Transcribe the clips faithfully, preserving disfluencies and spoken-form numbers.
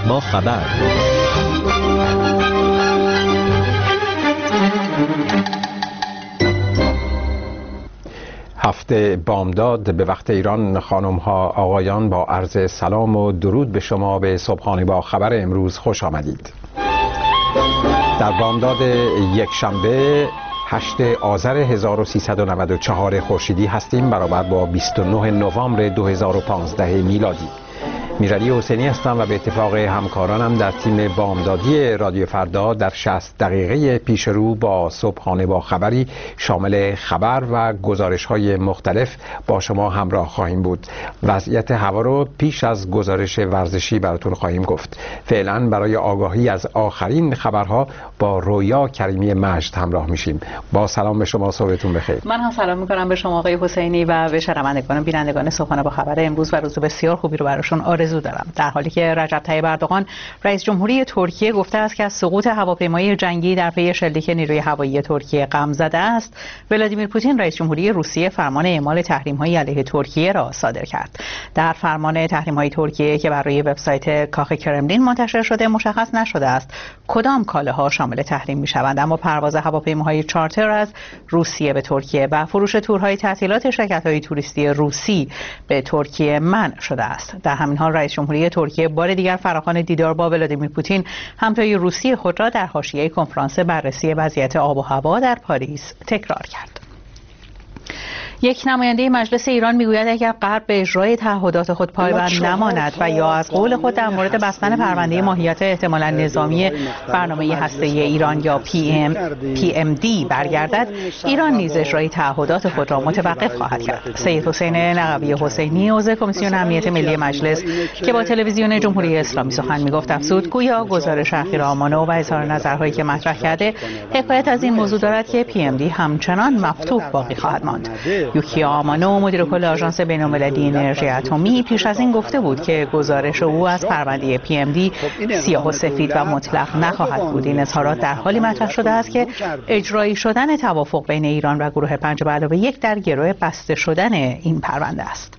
با خبر. هفته بامداد به وقت ایران. خانم ها آقایان، با عرض سلام و درود به شما به صبحانه با خبر امروز خوش آمدید. در بامداد یک شنبه هشت آذر هزار و سیصد و نود و چهار خورشیدی هستیم، برابر با بیست و نه نوامبر دو هزار و پانزده میلادی. میرعلی حسینی هستم و به اتفاق همکارانم در تیم بامدادی رادیو فردا در شصت دقیقه پیش رو با صبحانه با خبری شامل خبر و گزارش‌های مختلف با شما همراه خواهیم بود. وضعیت هوا رو پیش از گزارش ورزشی براتون خواهیم گفت. فعلا برای آگاهی از آخرین خبرها با رویا کریمی مجد همراه میشیم. با سلام به شما، صبحتون بخیر. من هم سلام می‌کنم به شما آقای حسینی و به شنوندگان و بینندگان صبحانه با خبر امروز و روز بسیار خوبی رو براشون آرزو دارم. در حالی که رجب طیب اردوغان رئیس جمهوری ترکیه گفته است که از سقوط هواپیمای جنگی در پی شلیک نیروی هوایی ترکیه غم زده است، ولادیمیر پوتین رئیس جمهوری روسیه فرمان اعمال تحریم‌های علیه ترکیه را صادر کرد. در فرمان تحریم‌های ترکیه که بر روی وبسایت کاخ کرملین منتشر شده مشخص نشده است کدام کالاها شامل تحریم می‌شوند، اما پرواز هواپیماهای چارتر از روسیه به ترکیه و فروش تورهای تعطیلات شرکت‌های توریستی روسی به ترکیه منع شده است. در همین حال رئیس جمهوری ترکیه بار دیگر فراخوان دیدار با ولادیمیر پوتین همتای روسی خود را در حاشیه کنفرانس بررسی وضعیت آب و هوا در پاریس تکرار کرد. یک نماینده مجلس ایران میگوید اگر غرب به اجرای تعهدات خود پایبند نماند و یا از قول خود در مورد بستن پرونده ماهیت احتمالاً نظامی برنامه هسته‌ای ایران یا پی ام پی ام دی برگردد، ایران نیز اجرای تعهدات خود را متوقف خواهد کرد. سید حسین نقوی حسینی عضو کمیسیون امنیت ملی مجلس که با تلویزیون جمهوری اسلامی سخن میگفت افزود گویا گزارش اخیر آمانو و اظهار نظرهایی که مطرح کرده حکایت از این موضوع دارد که پی ام دی همچنان مفتوح باقی خواهد ماند. یوکی آمانو مدیر کل آژانس بین‌المللی انرژی اتمی پیش از این گفته بود که گزارش او از پرونده پی ام دی سیاه و سفید و مطلق نخواهد بود. این اظهارات در حالی مطرح شده است که اجرایی شدن توافق بین ایران و گروه پنج به علاوه یک در گروه بسته شدن این پرونده است.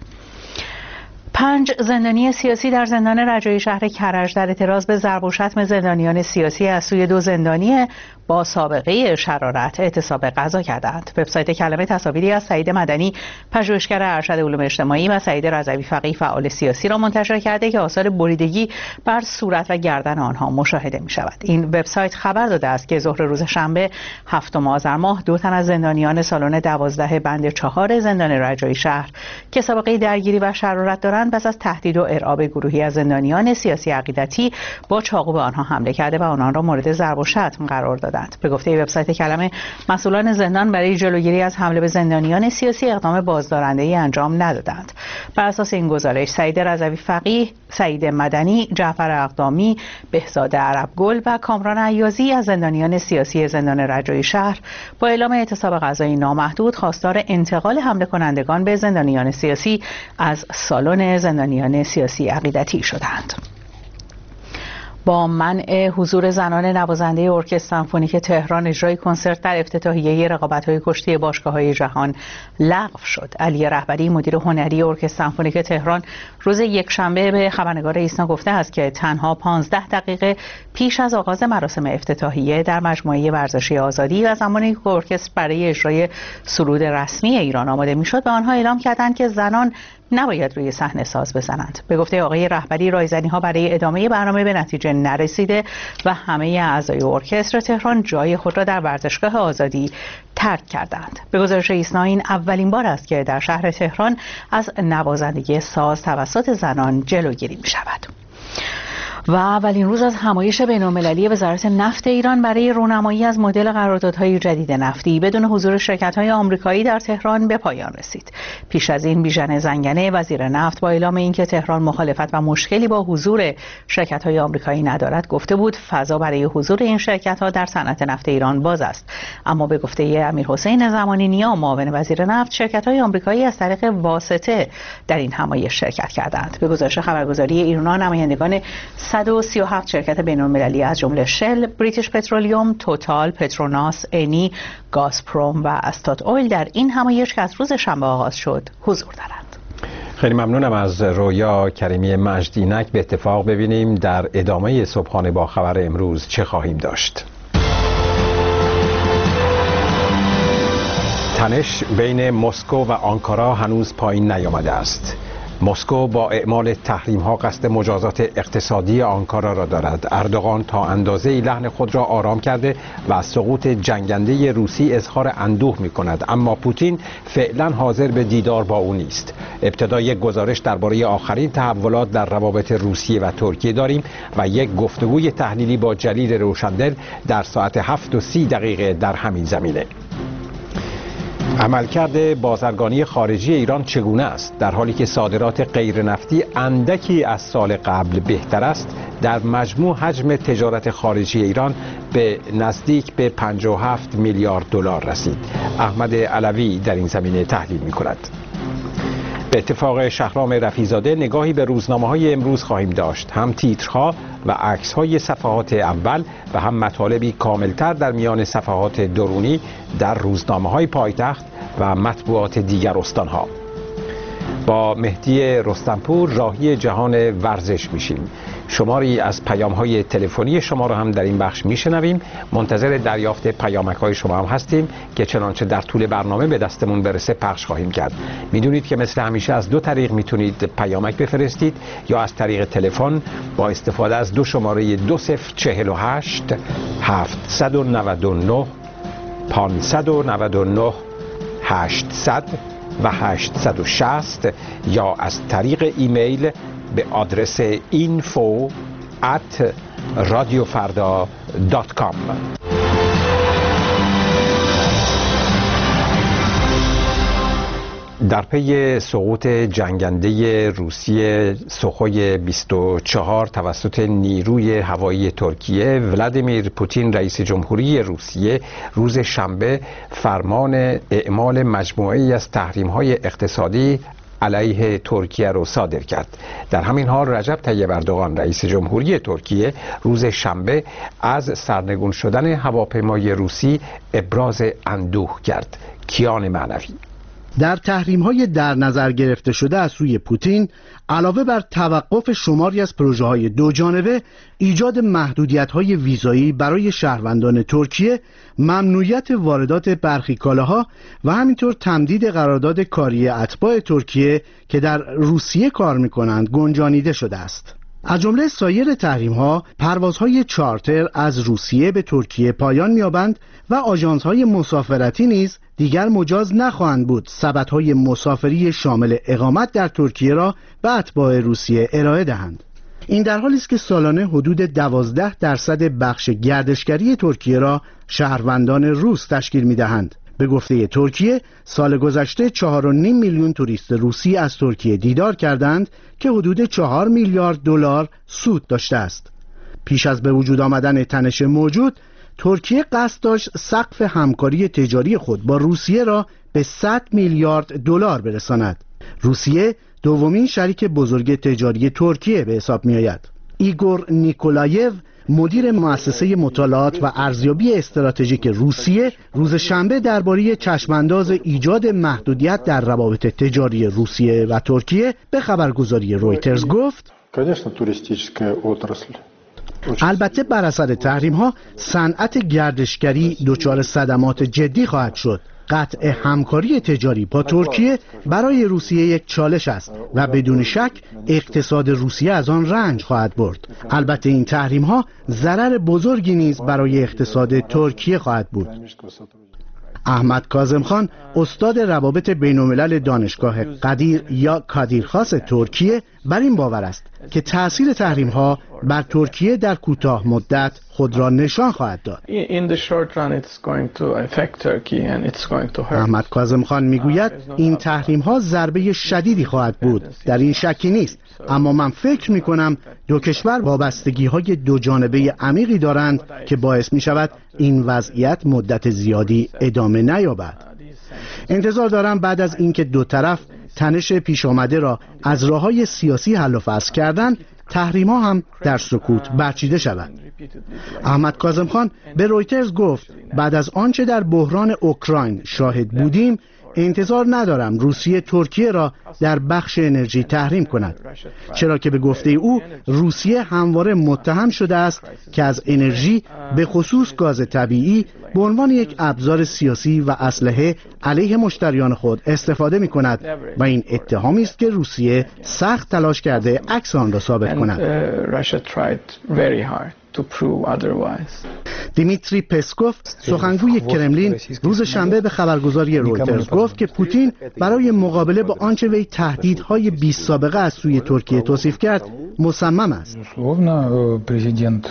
پنج زندانی سیاسی در زندان رجایی شهر کرج در اعتراض به ضرب و شتم زندانیان سیاسی از سوی دو زندانی با سابقه شرارت اعتصاب قضا کردند. وبسایت کلمه تصاویری از سعید مدنی پژوهشگر ارشد علوم اجتماعی و سعید رضوی فقیه فعال سیاسی را منتشر کرده که آثار بریدگی بر صورت و گردن آنها مشاهده می شود. این وبسایت خبر داده است که ظهر روز شنبه هفتم آذر ماه دو تن از زندانیان سالن دوازده بند چهار زندان رجایی شهر که سابقه درگیری و شرارت دارند پس از تهدید و ارعاب گروهی از زندانیان سیاسی عقیدتی با چاقو به آنها حمله کرده و آنان را مورد ضرب و شتم قرار دادند. به گفته وبسایت کلمه، مسئولان زندان برای جلوگیری از حمله به زندانیان سیاسی اقدام بازدارنده‌ای انجام ندادند. بر اساس این گزارش سعید رضوی فقیه، سعید مدنی، جعفر اقدامی، بهزاد عربگل و کامران عیازی از زندانیان سیاسی زندان رجایی شهر با اعلام اعتصاب قضایی نامحدود خواستار انتقال حمله کنندگان به زندانیان سیاسی از سالن زندانیان سیاسی عقیدتی شدند. با منع حضور زنان نوازنده ارکستر سمفونیک تهران اجرای کنسرت در افتتاحیه رقابت‌های کشتی باشگاه‌های جهان لغو شد. علی رهبری مدیر هنری ارکستر سمفونیک تهران روز یکشنبه به خبرنگار ایسنا گفته است که تنها پانزده دقیقه پیش از آغاز مراسم افتتاحیه در مجموعه ورزشی آزادی و زمانی که ارکستر برای اجرای سرود رسمی ایران آماده می‌شد به آنها اعلام کردند که زنان نباید روی صحنه ساز بزنند. به گفته آقای رهبری رایزنی‌ها برای ادامه برنامه به نتیجه نرسیده و همه اعضای ارکستر تهران جای خود را در ورزشگاه آزادی ترک کردند. به گزارش ایسنا این اولین بار است که در شهر تهران از نوازندگی ساز توسط زنان جلوگیری می‌شود. و اولین روز از همایش بین‌المللی وزارت نفت ایران برای رونمایی از مدل قراردادهای جدید نفتی بدون حضور شرکت‌های آمریکایی در تهران به پایان رسید. پیش از این بیژن زنگنه وزیر نفت با اعلام اینکه تهران مخالفت و مشکلی با حضور شرکت‌های آمریکایی ندارد گفته بود فضا برای حضور این شرکت‌ها در صنعت نفت ایران باز است. اما به گفته امیرحسین زمانی نیا معاون وزیر نفت شرکت‌های آمریکایی از طریق واسطه در این همایش شرکت کردند. به گزارش خبرگزاری ایرنا نمایندگان صد و سی و هفت شرکت بین‌المللی از جمله شل، بریتیش پترولیوم، توتال، پتروناس، انی، گازپروم و استات اویل در این همایش که از روز شنبه آغاز شد حضور دارند. خیلی ممنونم از رویا کریمی مجدینک. به اتفاق ببینیم در ادامه صبحانه با خبر امروز چه خواهیم داشت. تنش بین مسکو و آنکارا هنوز پایین نیامده است. مسکو با اعمال تحریم‌ها قصد مجازات اقتصادی آنکارا را دارد. اردوغان تا اندازه‌ای لحن خود را آرام کرده و از سقوط جنگنده روسی اظهار اندوه می‌کند، اما پوتین فعلا حاضر به دیدار با او نیست. ابتدا یک گزارش درباره آخرین تحولات در روابط روسیه و ترکیه داریم و یک گفتگوی تحلیلی با جلیل روشندل در ساعت هفت و سی دقیقه در همین زمینه. عملکرد بازرگانی خارجی ایران چگونه است؟ در حالی که صادرات غیر نفتی اندکی از سال قبل بهتر است، در مجموع حجم تجارت خارجی ایران به نزدیک به پنجاه و هفت میلیارد دلار رسید. احمد علوی در این زمینه تحلیل می‌کند. به اتفاق شهرام رفیع‌زاده نگاهی به روزنامه‌های امروز خواهیم داشت، هم تیترها و عکس‌های صفحات اول و هم مطالبی کاملتر در میان صفحات درونی در روزنامه‌های پایتخت و مطبوعات دیگر استان‌ها. با مهدی رستمپور راهی جهان ورزش میشیم. شماری از پیام‌های تلفنی شما رو هم در این بخش میشنویم. منتظر دریافت پیامک‌های شما هم هستیم که چنانچه در طول برنامه به دستمون برسه پخش خواهیم کرد. میدونید که مثل همیشه از دو طریق میتونید پیامک بفرستید، یا از طریق تلفن با استفاده از دو شماره دو صفر چهل و هشت هفتصد و نود و نه پانصد و نود و نه هشتصد و هشتصد و شصت، یا از طریق ایمیل به آدرس اینفو ات رادیوفردا دات کام. در پی سقوط جنگنده روسیه سوخوی بیست و چهار توسط نیروی هوایی ترکیه، ولادیمیر پوتین رئیس جمهوری روسیه روز شنبه فرمان اعمال مجموعه‌ای از تحریم‌های اقتصادی علیه ترکیه را صادر کرد. در همین حال رجب طیب اردوغان رئیس جمهوری ترکیه روز شنبه از سرنگون شدن هواپیمای روسی ابراز اندوه کرد. کیان معنوی. در تحریم‌های در نظر گرفته شده از سوی پوتین، علاوه بر توقف شماری از پروژه‌های دو جانبه، ایجاد محدودیت‌های ویزایی برای شهروندان ترکیه، ممنوعیت واردات برخی کالاها و همینطور تمدید قرارداد کاری اتباع ترکیه که در روسیه کار می‌کنند گنجانیده شده است. از جمله سایر تحریم‌ها، پروازهای چارتر از روسیه به ترکیه پایان می‌یابند و آژانس‌های مسافرتی نیز دیگر مجاز نخواهند بود سبدهای مسافری شامل اقامت در ترکیه را به اتباع روسیه ارائه دهند. این در حالی است که سالانه حدود دوازده درصد بخش گردشگری ترکیه را شهروندان روس تشکیل می‌دهند. به گفته ترکیه، سال گذشته چهار و نیم میلیون توریست روسی از ترکیه دیدار کردند که حدود چهار میلیارد دلار سود داشته است. پیش از به وجود آمدن تنش موجود، ترکیه قصد داشت سقف همکاری تجاری خود با روسیه را به صد میلیارد دلار برساند. روسیه دومین شریک بزرگ تجاری ترکیه به حساب می آید. ایگور نیکولایف، مدیر مؤسسه مطالعات و ارزیابی استراتژیک روسیه، روز شنبه درباره چشمانداز ایجاد محدودیت در روابط تجاری روسیه و ترکیه به خبرگزاری رویترز گفت: البته بر اثر تحریم ها صنعت گردشگری دچار صدمات جدی خواهد شد. قطع همکاری تجاری با ترکیه برای روسیه یک چالش است و بدون شک اقتصاد روسیه از آن رنج خواهد برد. البته این تحریم ها ضرر بزرگی نیز برای اقتصاد ترکیه خواهد بود. احمد کاظم خان، استاد روابط بین الملل دانشگاه قدیر یا کادیرخاص ترکیه، بر این باور است که تأثیر تحریم ها بر ترکیه در کوتاه مدت خود را نشان خواهد داد. احمد کاظم خان میگوید این تحریم ها ضربه شدیدی خواهد بود، در این شکی نیست، اما من فکر می کنم دو کشور وابستگی های دو جانبه عمیقی دارند که باعث می شود این وضعیت مدت زیادی ادامه نیابد. انتظار دارم بعد از اینکه دو طرف تنش پیش آمده را از راه‌های سیاسی حل و فصل کردند، تحریم‌ها هم در سکوت برچیده شود. احمد کاظم خان به رویترز گفت بعد از آنچه در بحران اوکراین شاهد بودیم، انتظار ندارم روسیه ترکیه را در بخش انرژی تحریم کند، چرا که به گفته او روسیه همواره متهم شده است که از انرژی به خصوص گاز طبیعی به عنوان یک ابزار سیاسی و اسلحه علیه مشتریان خود استفاده می کند و این اتهامی است که روسیه سخت تلاش کرده عکس آن را ثابت کند. دیمیتری پسکوف سخنگوی کرملین روز شنبه به خبرگزاری رویترز گفت که پوتین برای مقابله با آنچه وی تهدیدهای بی سابقه از سوی ترکیه توصیف کرد مصمم است. پرزیدنت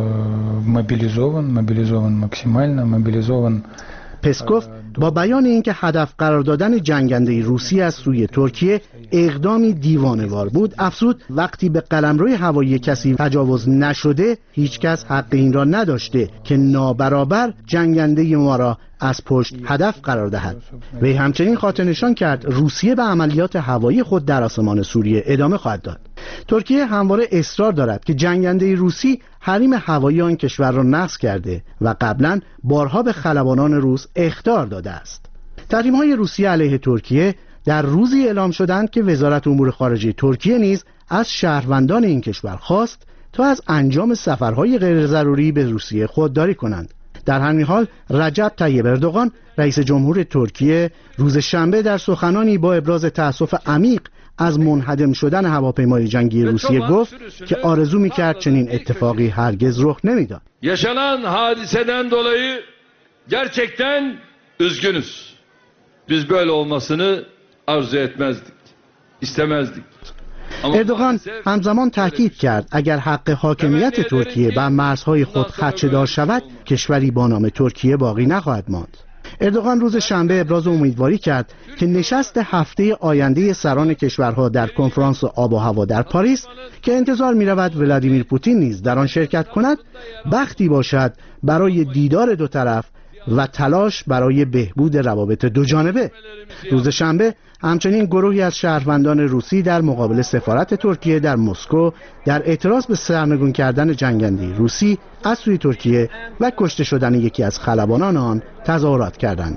موبیلیزوvan موبیلیزوvan максимально موبیلیزوvan. پسکوف با بیان اینکه هدف قرار دادن جنگنده روسیه از سوی ترکیه اقدامی دیوانه‌وار بود، افزود وقتی به قلمروی هوایی کسی تجاوز نشده هیچ کس حق این را نداشته که نابرابر جنگنده ما را از پشت هدف قرار دهد. وی همچنین خاطر نشان کرد روسیه به عملیات هوایی خود در آسمان سوریه ادامه خواهد داد. ترکیه همواره اصرار دارد که جنگنده روسی حریم هوایی آن کشور را نقض کرده و قبلا بارها به خلبانان روس اخطار داده است. تحریم‌های روسیه علیه ترکیه در روزی اعلام شدند که وزارت امور خارجه ترکیه نیز از شهروندان این کشور خواست تا از انجام سفرهای غیر ضروری به روسیه خودداری کنند. در همین حال رجب طیب اردوغان رئیس جمهور ترکیه روز شنبه در سخنانی با ابراز تأسف عمیق از منهدم شدن هواپیمای جنگی روسیه گفت که آرزو می‌کرد چنین اتفاقی هرگز رخ نمی‌داد. Yaşanan hadiseden dolayı gerçekten üzgünüz. Biz böyle olmasını arzu etmezdik. istemezdik. اردوغان همزمان تاکید کرد اگر حق حاکمیت ترکیه بر مرزهای خود خدشه‌دار شود کشوری با نام ترکیه باقی نخواهد ماند. اردوغان روز شنبه ابراز امیدواری کرد که نشست هفته آینده سران کشورها در کنفرانس آب و هوا در پاریس که انتظار می رود ولادیمیر پوتین نیز در آن شرکت کند بختی باشد برای دیدار دو طرف و تلاش برای بهبود روابط دو جانبه. روز شنبه همچنین گروهی از شهروندان روسی در مقابل سفارت ترکیه در مسکو در اعتراض به سرنگون کردن جنگنده روسی از سوی ترکیه و کشته شدن یکی از خلبانان آن تظاهرات کردند.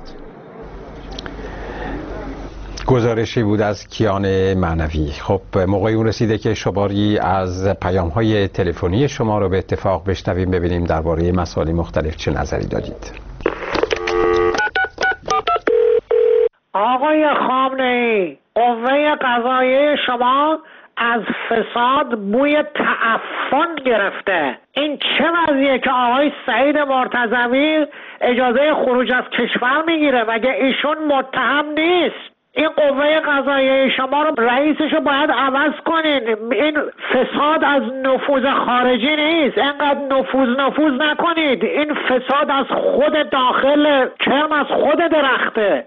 گزارشی بود از کیان معنوی. خب موقعی اون رسیده که شماری از پیام‌های تلفنی شما رو به اتفاق بشنویم، ببینیم درباره مسائل مختلف چه نظری دادید. آقای خامنه‌ای، قوه قضاییه شما از فساد بوی تعفن گرفته. این چه وضعیه که آقای سعید مرتضوی اجازه خروج از کشور میگیره؟ مگه ایشون متهم نیست؟ این قوه قضاییه شما رو رئیسش رو باید عوض کنین. این فساد از نفوذ خارجی نیست، اینقدر نفوذ نفوذ نکنید. این فساد از خود داخل کرم، از خود درخته.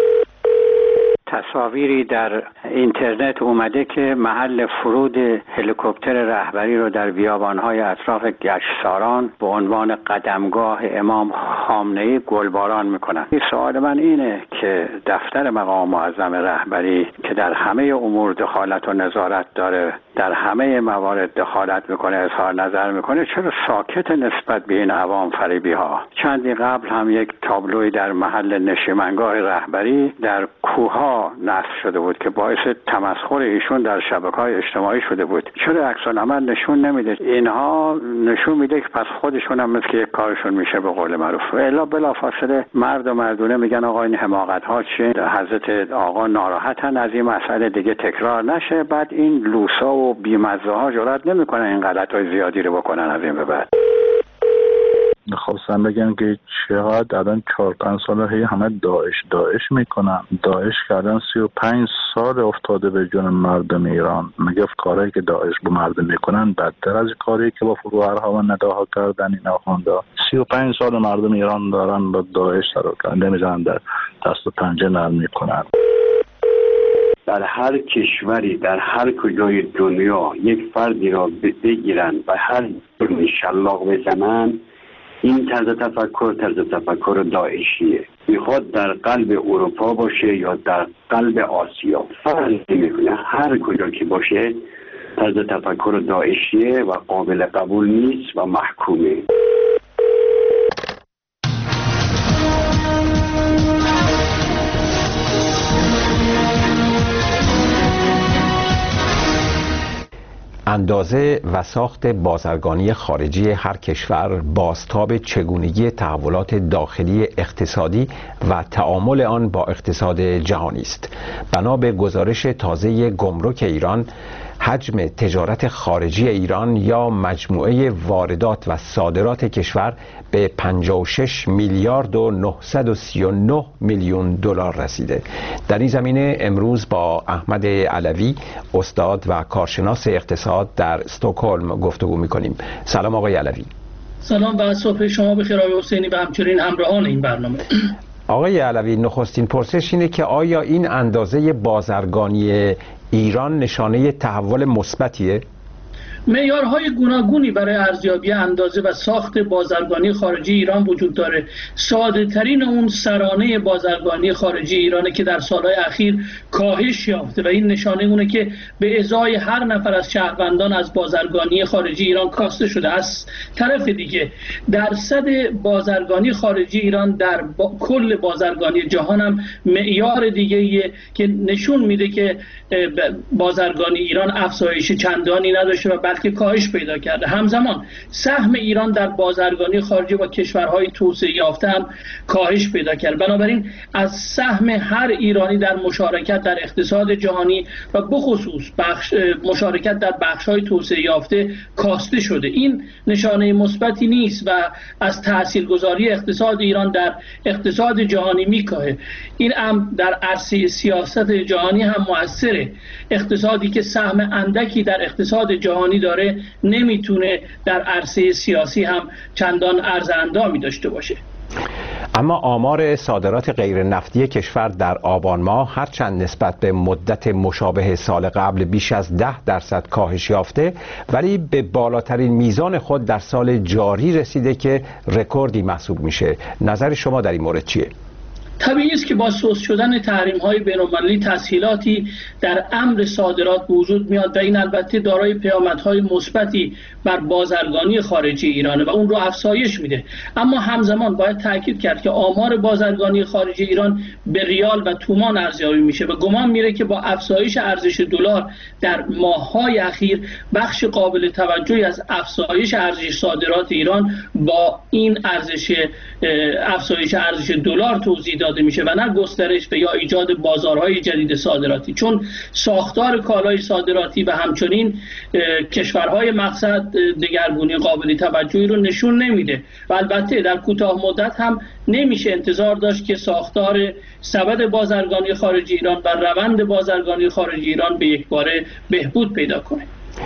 تصاویری در اینترنت اومده که محل فرود هلیکوپتر رهبری رو در بیابان‌های اطراف گشتساران به عنوان قدمگاه امام خامنه‌ای گلباران میکنن. این سوال من اینه که دفتر مقام معظم رهبری که در همه امور دخالت و نظارت داره، در همه موارد دخالت میکنه، اظهار نظر میکنه، چرا ساکت نسبت به این عوام فریبی ها؟ چندی قبل هم یک تابلوی در محل نشیمنگاه رهبری در کوه‌ها نصب شده بود که باعث تمسخر ایشون در شبکه‌های اجتماعی شده بود. چرا عکس العمل نشون نمیده؟ اینها نشون میده که پس خودشون هم مثل یک کارشون میشه به قول معروف. الا بلافاصله مرد و مردونه میگن آقا این حماقت‌ها چیه؟ حضرت آقا ناراحتن از این مسئله دیگه تکرار نشه. بعد این لوسا و بیمزه ها جرئت نمیکنن این غلط‌های زیادی رو بکنن از این به بعد. خواستم بگم که چقدر الان چهار پنج ساله هی همه داعش داعش میکنن. داعش کردن سی و پنج سال افتاده به جون مردم ایران. میگه کارهایی که داعش با مردم میکنن بدتر از کاری که با فروهرها و نداها کردن این آخوندا. سی و پنج سال مردم ایران دارن با داعش سر کار نمیزنن، در دست و پنجه نرم میکنن. در هر کشوری در هر کجای دنیا یک فردی را بگیرن و هر جرمی شلاق بزنن، این طرز تفکر طرز تفکر داعشیه. میخواد در قلب اروپا باشه یا در قلب آسیا، فرق نمیکنه، هر کجا که باشه طرز تفکر داعشیه و قابل قبول نیست و محکومه. اندازه و ساخت بازرگانی خارجی هر کشور بازتاب چگونگی تحولات داخلی اقتصادی و تعامل آن با اقتصاد جهانی است. بنا به گزارش تازه گمرک ایران، حجم تجارت خارجی ایران یا مجموعه واردات و صادرات کشور به پنجاه و شش میلیارد و نهصد و سی و نه میلیون دلار رسیده. در این زمینه امروز با احمد علوی، استاد و کارشناس اقتصاد در استکهلم گفتگو می‌کنیم. سلام آقای علوی. سلام و صبح شما بخیر آقای حسینی و همچنین همراهان این برنامه. آقای علوی، نخستین پرسش اینه که آیا این اندازه بازرگانی ایران نشانه تحول مثبتیه؟ معیارهای گوناگونی برای ارزیابی اندازه و ساخت بازرگانی خارجی ایران وجود داره. ساده ترین اون سرانه بازرگانی خارجی ایرانه که در سالهای اخیر کاهش یافته و این نشانه اونه که به ازای هر نفر از شهروندان از بازرگانی خارجی ایران کاسته شده. از طرف دیگه درصد بازرگانی خارجی ایران در با... کل بازرگانی جهان هم معیار دیگه‌ایه که نشون میده که بازرگانی ایران افزایش چندانی نداشته و بلکه کاهش پیدا کرده. همزمان سهم ایران در بازرگانی خارجی با کشورهای توسعه یافته هم کاهش پیدا کرد. بنابراین از سهم هر ایرانی در مشارکت در اقتصاد جهانی و بخصوص بخش مشارکت در بخش‌های توسعه یافته کاسته شده. این نشانه مثبتی نیست و از تاثیرگذاری اقتصاد ایران در اقتصاد جهانی میکاهه. این هم در عرصه سیاست جهانی هم مؤثره. اقتصادی که سهم اندکی در اقتصاد جهانی داره نمیتونه در عرصه سیاسی هم چندان ارزندامی داشته باشه. اما آمار صادرات غیر نفتی کشور در آبان ماه هرچند نسبت به مدت مشابه سال قبل بیش از ده درصد کاهش یافته، ولی به بالاترین میزان خود در سال جاری رسیده که رکوردی محسوب میشه. نظر شما در این مورد چیه؟ طبیعی است که با سوس شدن تحریم‌های بین‌المللی تسهیلاتی در امر صادرات به وجود میاد و این البته دارای پیامدهای مثبتی بر بازرگانی خارجی ایرانه و اون رو افزایش میده. اما همزمان باید تاکید کرد که آمار بازرگانی خارجی ایران به ریال و تومان ارزیابی میشه و گمان میره که با افزایش ارزش دلار در ماه‌های اخیر بخش قابل توجهی از افزایش ارزش صادرات ایران با این ارزش افزایش ارزش دلار توضیح داده میشه و نه گسترش و یا ایجاد بازارهای جدید صادراتی، چون ساختار کالای صادراتی و همچنین کشورهای مقصد دگرگونی قابل توجهی رو نشون نمیده و البته در کوتاه مدت هم نمیشه انتظار داشت که ساختار سبد بازرگانی خارجی ایران و روند بازرگانی خارجی ایران به یک باره بهبود پیدا کنه.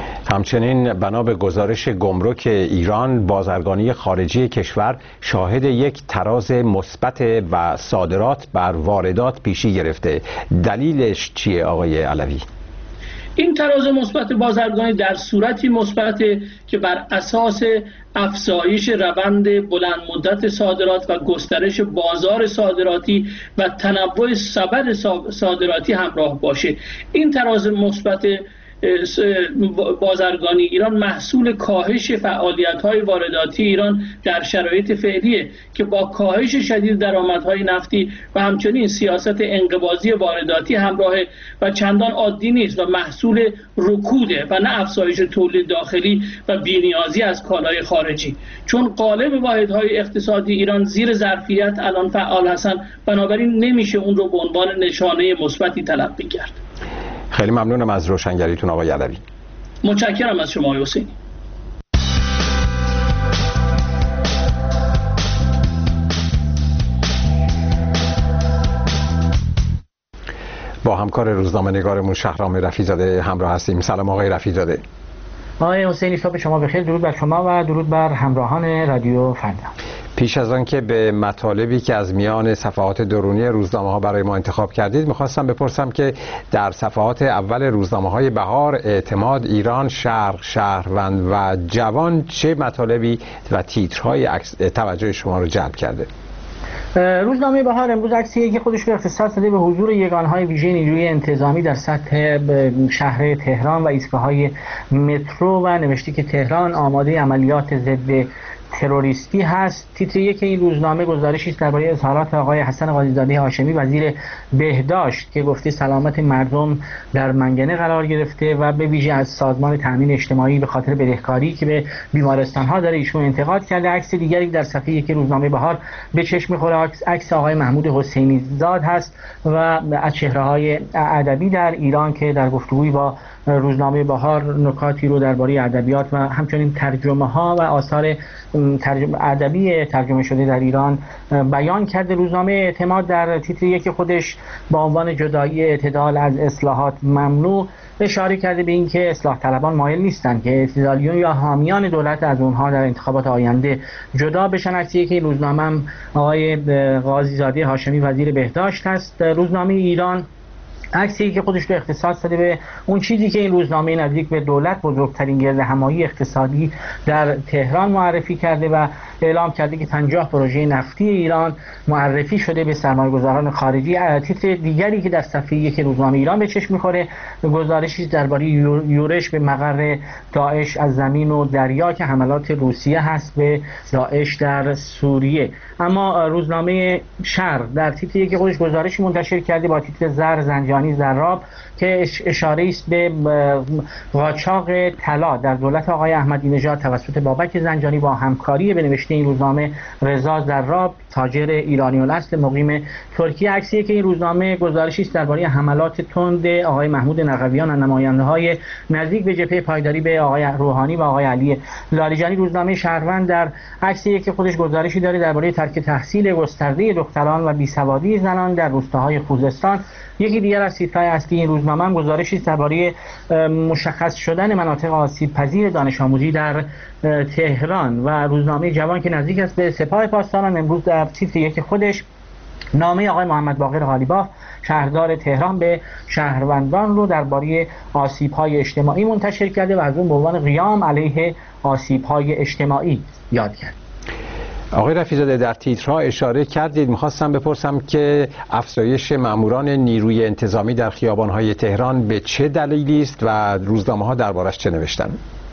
همچنین بنا به گزارش گمرک ایران، بازرگانی خارجی کشور شاهد یک تراز مثبت و صادرات بر واردات پیشی گرفته. دلیلش چیه آقای علوی؟ این تراز مثبت بازرگانی در صورتی مثبته که بر اساس افزایش روند بلند مدت صادرات و گسترش بازار صادراتی و تنوع سبد صادراتی همراه باشه. این تراز مثبت بازرگانی ایران محصول کاهش فعالیت‌های وارداتی ایران در شرایط فعلیه که با کاهش شدید درآمدهای نفتی و همچنین سیاست انقباضی وارداتی همراهه و چندان عادی نیست و محصول رکوده و نه افزایش تولید داخلی و بی‌نیازی از کالای خارجی، چون قالب واحدهای اقتصادی ایران زیر ظرفیت الان فعال هستن، بنابراین نمیشه اون رو به عنوان نشانه مثبتی تلقی کرد. خیلی ممنونم از روشنگریتون آقای علوی. متشکرم از شما آقای حسینی. با همکار روزنامه نگارمون شهرام رفیع‌زاده همراه هستیم. سلام آقای رفیع‌زاده. آقای حسینی، صبح شما بخیر. درود بر شما و درود بر همراهان رادیو فردا. پیش از آن که به مطالبی که از میان صفحات درونی روزنامه ها برای ما انتخاب کردید، میخواستم بپرسم که در صفحات اول روزنامه های بهار، اعتماد، ایران، شرق، شهروند و جوان چه مطالبی و تیترهای توجه شما رو جلب کرده؟ روزنامه بهار امروز عکسیه که خودش رو اختصاص داده به حضور یگانهای ویژه نیروی انتظامی در سطح شهر تهران و ایستگاه‌های مترو و نوشته که تهران آماده عملیات ضد تروریستی هست. تیتر یک این روزنامه گزارشی است درباره اظهارات آقای حسن قاضی‌زاده هاشمی وزیر بهداشت که گفته سلامت مردم در منگنه قرار گرفته و به ویژه از سازمان تامین اجتماعی به خاطر بدهکاری که به بیمارستان‌ها داره ایشون انتقاد کرده. عکس دیگری در صفحه یک روزنامه بهار به چشم می‌خوره، عکس آقای محمود حسینی زاد هست و از چهره‌های ادبی در ایران که در گفتگوی با روزنامه بهار نکاتی رو درباره ادبیات و همچنین ترجمه‌ها و آثار ادبی ترجمه شده در ایران بیان کرده. روزنامه اعتماد در تیتر یک خودش با عنوان جدایی اعتدال از اصلاحات ممنوع اشاره کرده به اینکه اصلاح طلبان مایل نیستند که اعتدالیون یا حامیان دولت از اونها در انتخابات آینده جدا بشن. عکسی که روزنامه هم آقای قاضی‌زاده هاشمی وزیر بهداشت هست. روزنامه ایران عکسی که خودش رو اختصاص داده به اون چیزی که این روزنامه نزدیک به دولت بزرگترین گردهمایی اقتصادی در تهران معرفی کرده و اعلام کرده که پنجاه پروژه نفتی ایران معرفی شده به سرمایه‌گذاران خارجی. تیتر دیگری که در صفحه یک روزنامه ایران به چشم می‌خوره گزارشی درباره یورش به مقر داعش از زمین و دریا که حملات روسیه هست به داعش در سوریه. اما روزنامه شرق در تیتر یک خودش گزارشی منتشر کرده با تیتر زر زنجانی زراب که اشاره است به قاچاق طلا در دولت آقای احمدی نژاد توسط بابک زنجانی با همکاری به نوشته این روزنامه رضا زراب تاجر ایرانی الاصل مقیم ترکیه. عکسی که این روزنامه گزارشی است درباره حملات تند آقای محمود نقویان و نماینده‌های نزدیک به جبهه پایداری به آقای روحانی و آقای علی لاریجانی. روزنامه شهروند در عکسی که خودش گزارشی داره درباره ترک تحصیل گسترده دختران و بیسوادی زنان در روستاهای خوزستان. یکی دیگر از تیترهای اصلی این روزنامه هم گزارشی است درباره مشخص شدن مناطق آسیب پذیر دانش آموزی در تهران و روزنامه جوان که نزدیک است به سپاه پاسداران امروز در تیتر یک خودش نامه آقای محمد باقر قالیباف شهردار تهران به شهروندان رو درباره آسیب‌های اجتماعی منتشر کرده و از اون به عنوان قیام علیه آسیب‌های اجتماعی یاد کرد. آقای رفیع‌زاده در تیترها اشاره کردید، میخواستم بپرسم که افزایش ماموران نیروی انتظامی در خیابان‌های تهران به چه دلیلی است و روزنامه‌ها دربارش چه نوشتن؟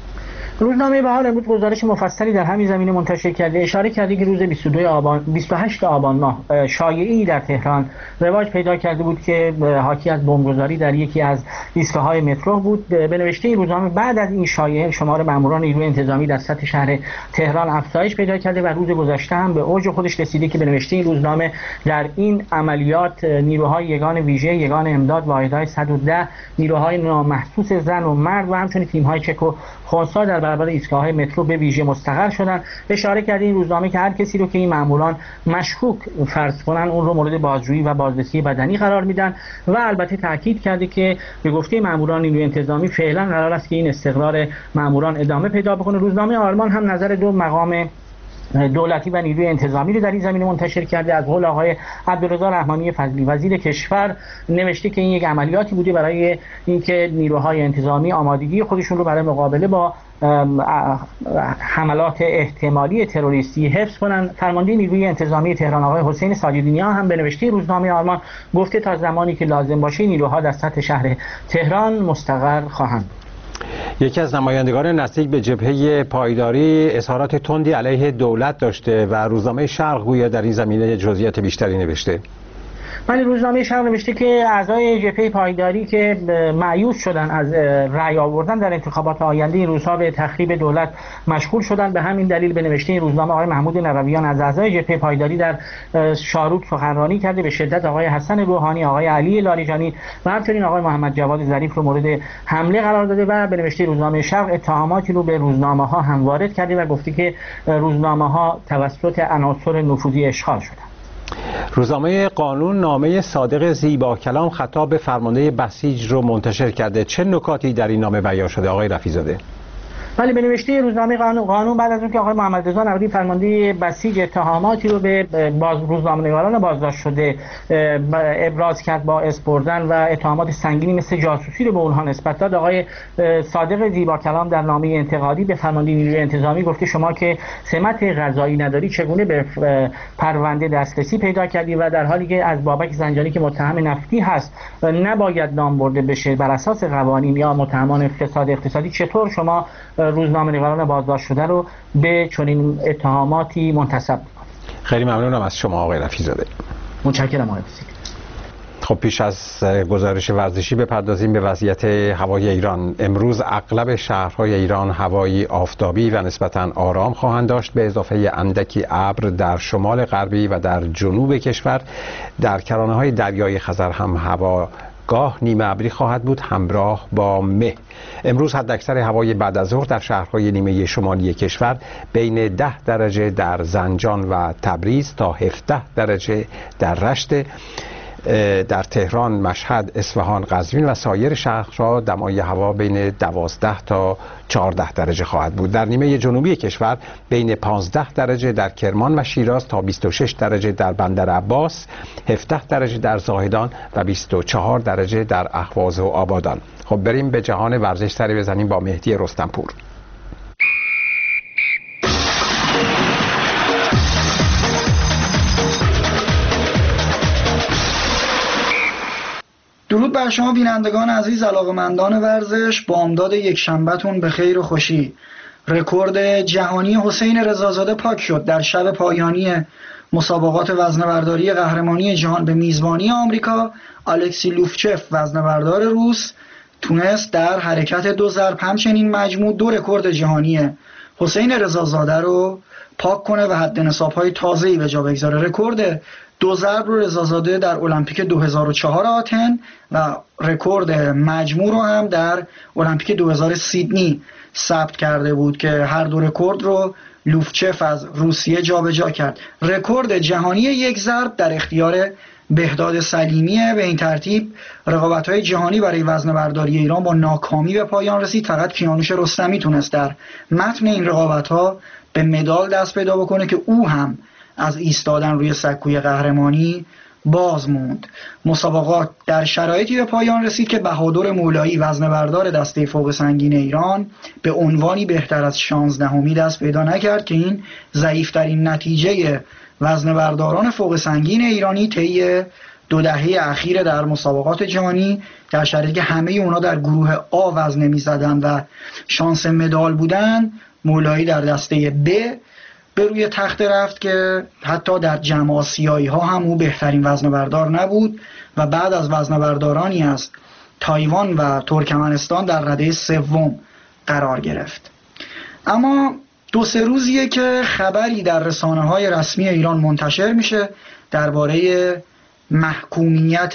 روزنامه بهار امروز گزارش مفصلی در همین زمینه منتشر کرده. اشاره کرده که روز بیست و دو آبان بیست و هشت آبان ماه شایعی در تهران رواج پیدا کرده بود که حاکی از بمبگذاری در یکی از ایستگاه‌های مترو بود. به نوشته این روزنامه بعد از این شایعه شمار ماموران نیروی انتظامی در سطح شهر تهران افزایش پیدا کرده و روز گذشته هم به اوج خودش رسیده که به نوشته این روزنامه در این عملیات نیروهای یگان ویژه، یگان امداد، واحدهای صد و ده، نیروهای نامحسوس زن و مرد و همچنین تیم‌های چک و خنثی در برابر ایستگاه‌های مترو به ویژه مستقر شدن. اشاره کرده این روزنامه که هر کسی رو که این ماموران مشکوک فرض کنن اون رو مورد بازجویی و بازرسی بدنی قرار میدن و البته تاکید کرده که به گفته ماموران نیروی انتظامی فعلا قرار است که این استقرار ماموران ادامه پیدا بکنه. روزنامه آرمان هم نظر دو مقام دولتی و نیروی انتظامی رو در این زمینه منتشر کرده. از قول آقای عبدالرضا رحمانی فضلی وزیر کشور نوشته که این یک عملیاتی بوده برای اینکه نیروهای انتظامی آمادگی خودشون رو برای مقابله با حملات احتمالی تروریستی حفظ کنن. فرمانده نیروی انتظامی تهران آقای حسین ساجدینیان هم به نوشته روزنامه آرمان گفته تا زمانی که لازم باشه نیروها در سطح شهر تهران مستقر خواهند. یکی از نمایندگان نزدیک به جبهه پایداری اظهارات تندی علیه دولت داشته و روزنامه شرق گویا در این زمینه جزئیات بیشتری نوشته. ولی روزنامه شرق نوشته که اعضای جبهه پایداری که مایوس شدن از رأی آوردن در انتخابات آینده این روزها به تخریب دولت مشغول شدن. به همین دلیل به نوشته این روزنامه آقای محمود نقویان از اعضای جبهه پایداری در شاروک سخنرانی کرده، به شدت آقای حسن روحانی، آقای علی لاریجانی و همچنین آقای محمد جواد ظریف رو مورد حمله قرار داده و به نوشته روزنامه شرق اتهاماتی رو به روزنامه‌ها هم وارد کرده و گفته که روزنامه‌ها توسط عناصر نفوذی اشغال شدند. روزنامه قانون نامه صادق زیبا کلام خطاب به فرمانده بسیج رو منتشر کرده. چه نکاتی در این نامه بیان شده آقای رفیع‌زاده؟ ولی به نوشته روزنامه قانون قانون بعد از اون که آقای محمد رضا نقدی فرمانده بسیج اتهاماتی رو به باز روزنامه‌نگاران بازداشت شده ابراز کرد با اسپردن و اتهامات سنگینی مثل جاسوسی رو به اونها نسبت داد، آقای صادق زیبا کلام در نامه انتقادی به فرمانده نیروی انتظامی گفته شما که سمت قضایی نداری چگونه به پرونده دسترسی پیدا کردی و در حالی که از بابک زنجانی که متهم نفتی هست نباید نام برده بشه بر اساس قوانین یا متهمان فساد اقتصادی، چطور شما روزنامه‌نگاران بازداشت شده رو به چنین اتهاماتی منتسب می‌کنه. خیلی ممنونم از شما آقای رفیع‌زاده. متشکرم آقای بسیار. خب پیش از گزارش ورزشی بپردازیم به وضعیت هوای ایران. امروز اغلب شهرهای ایران هوایی آفتابی و نسبتاً آرام خواهند داشت، به اضافه اندکی ابر در شمال غربی و در جنوب کشور. در کرانه‌های دریای خزر هم هوا گاه نیمه ابری خواهد بود همراه با مه. امروز حداکثر هوای بعد از ظهر در شهرهای نیمه شمالی کشور بین ده درجه در زنجان و تبریز تا هفده درجه در رشت. در تهران، مشهد، اصفهان، قزوین و سایر شهرها دمای هوا بین دوازده تا چهارده درجه خواهد بود. در نیمه جنوبی کشور بین پانزده درجه در کرمان و شیراز تا بیست و شش درجه در بندر عباس، هفده درجه در زاهدان و بیست و چهار درجه در اهواز و آبادان. خب بریم به جهان ورزش سری بزنیم با مهدی رستمپور. درود بر شما بینندگان عزیز، علاقه‌مندان ورزش. بامداد یک شنبهتون به خیر و خوشی. رکورد جهانی حسین رضازاده پاک شد. در شب پایانی مسابقات وزنه‌برداری قهرمانی جهان به میزبانی آمریکا، الکسی لوفچف وزنه‌بردار روس تونست در حرکت دو ضرب همچنین مجموع دو رکورد جهانی حسین رضازاده رو پاک کنه و حد نصاب‌های تازه‌ای به جا بگذاره. رکورد دو ضرب رو رضازاده در المپیک دو هزار و چهار آتن و رکورد مجموع رو هم در المپیک دو هزار سیدنی ثبت کرده بود که هر دو رکورد رو لوفچف از روسیه جابجا کرد. رکورد جهانی یک ضرب در اختیار بهداد سلیمیه. به این ترتیب رقابت‌های جهانی برای وزنه‌برداری ایران با ناکامی به پایان رسید. فقط کیانوش رستمی تونست در متن این رقابت‌ها به مدال دست پیدا بکنه که او هم از ایستادن روی سکوی قهرمانی باز موند. مسابقات در شرایطی به پایان رسید که بهادر مولایی وزنه‌بردار دسته فوق سنگین ایران به عنوانی بهتر از شانزدهمی دست پیدا نکرد که این ضعیف‌ترین نتیجه وزنه‌برداران فوق سنگین ایرانی طی دو دهه اخیر در مسابقات جهانی، در شرایطی که همه اونا در گروه آ وزنه می‌زدن و شانس مدال بودن، مولایی در دسته ب به روی تخت رفت که حتی در جام آسیایی ها هم او بهترین وزنه‌بردار نبود و بعد از وزنه‌بردارانی از تایوان و ترکمنستان در رده سوم قرار گرفت. اما دو سه روزیه که خبری در رسانه‌های رسمی ایران منتشر میشه درباره محکومیت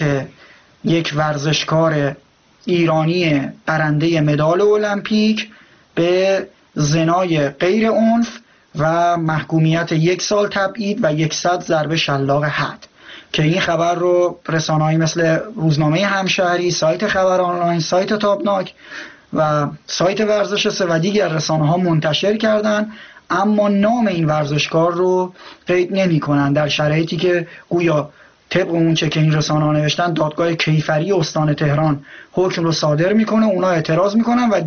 یک ورزشکار ایرانی برنده مدال المپیک به زنای غیر عنف و محکومیت یک سال تبعید و یکصد ضربه شلاق حد، که این خبر رو رسانه‌ای مثل روزنامه همشهری، سایت خبر آنلاین، سایت تابناک و سایت ورزش سه و دیگر رسانه‌ها منتشر کردن، اما نام این ورزشکار رو قید نمی‌کنن، در شرایطی که گویا طبق اون چه که این رسانه‌ها نوشتن دادگاه کیفری استان تهران حکم رو صادر میکنه، اونا اعتراض میکنن و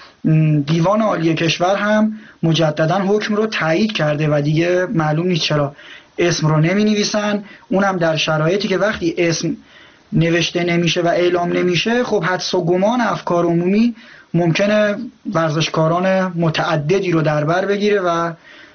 دیوان عالی کشور هم مجددا حکم رو تایید کرده و دیگه معلوم نیست چرا اسم رو نمی نویسن. اونم در شرایطی که وقتی اسم نوشته نمیشه و اعلام نمیشه، خب حدس و گمان افکار عمومی ممکنه ورزشکاران متعددی رو در بر بگیره و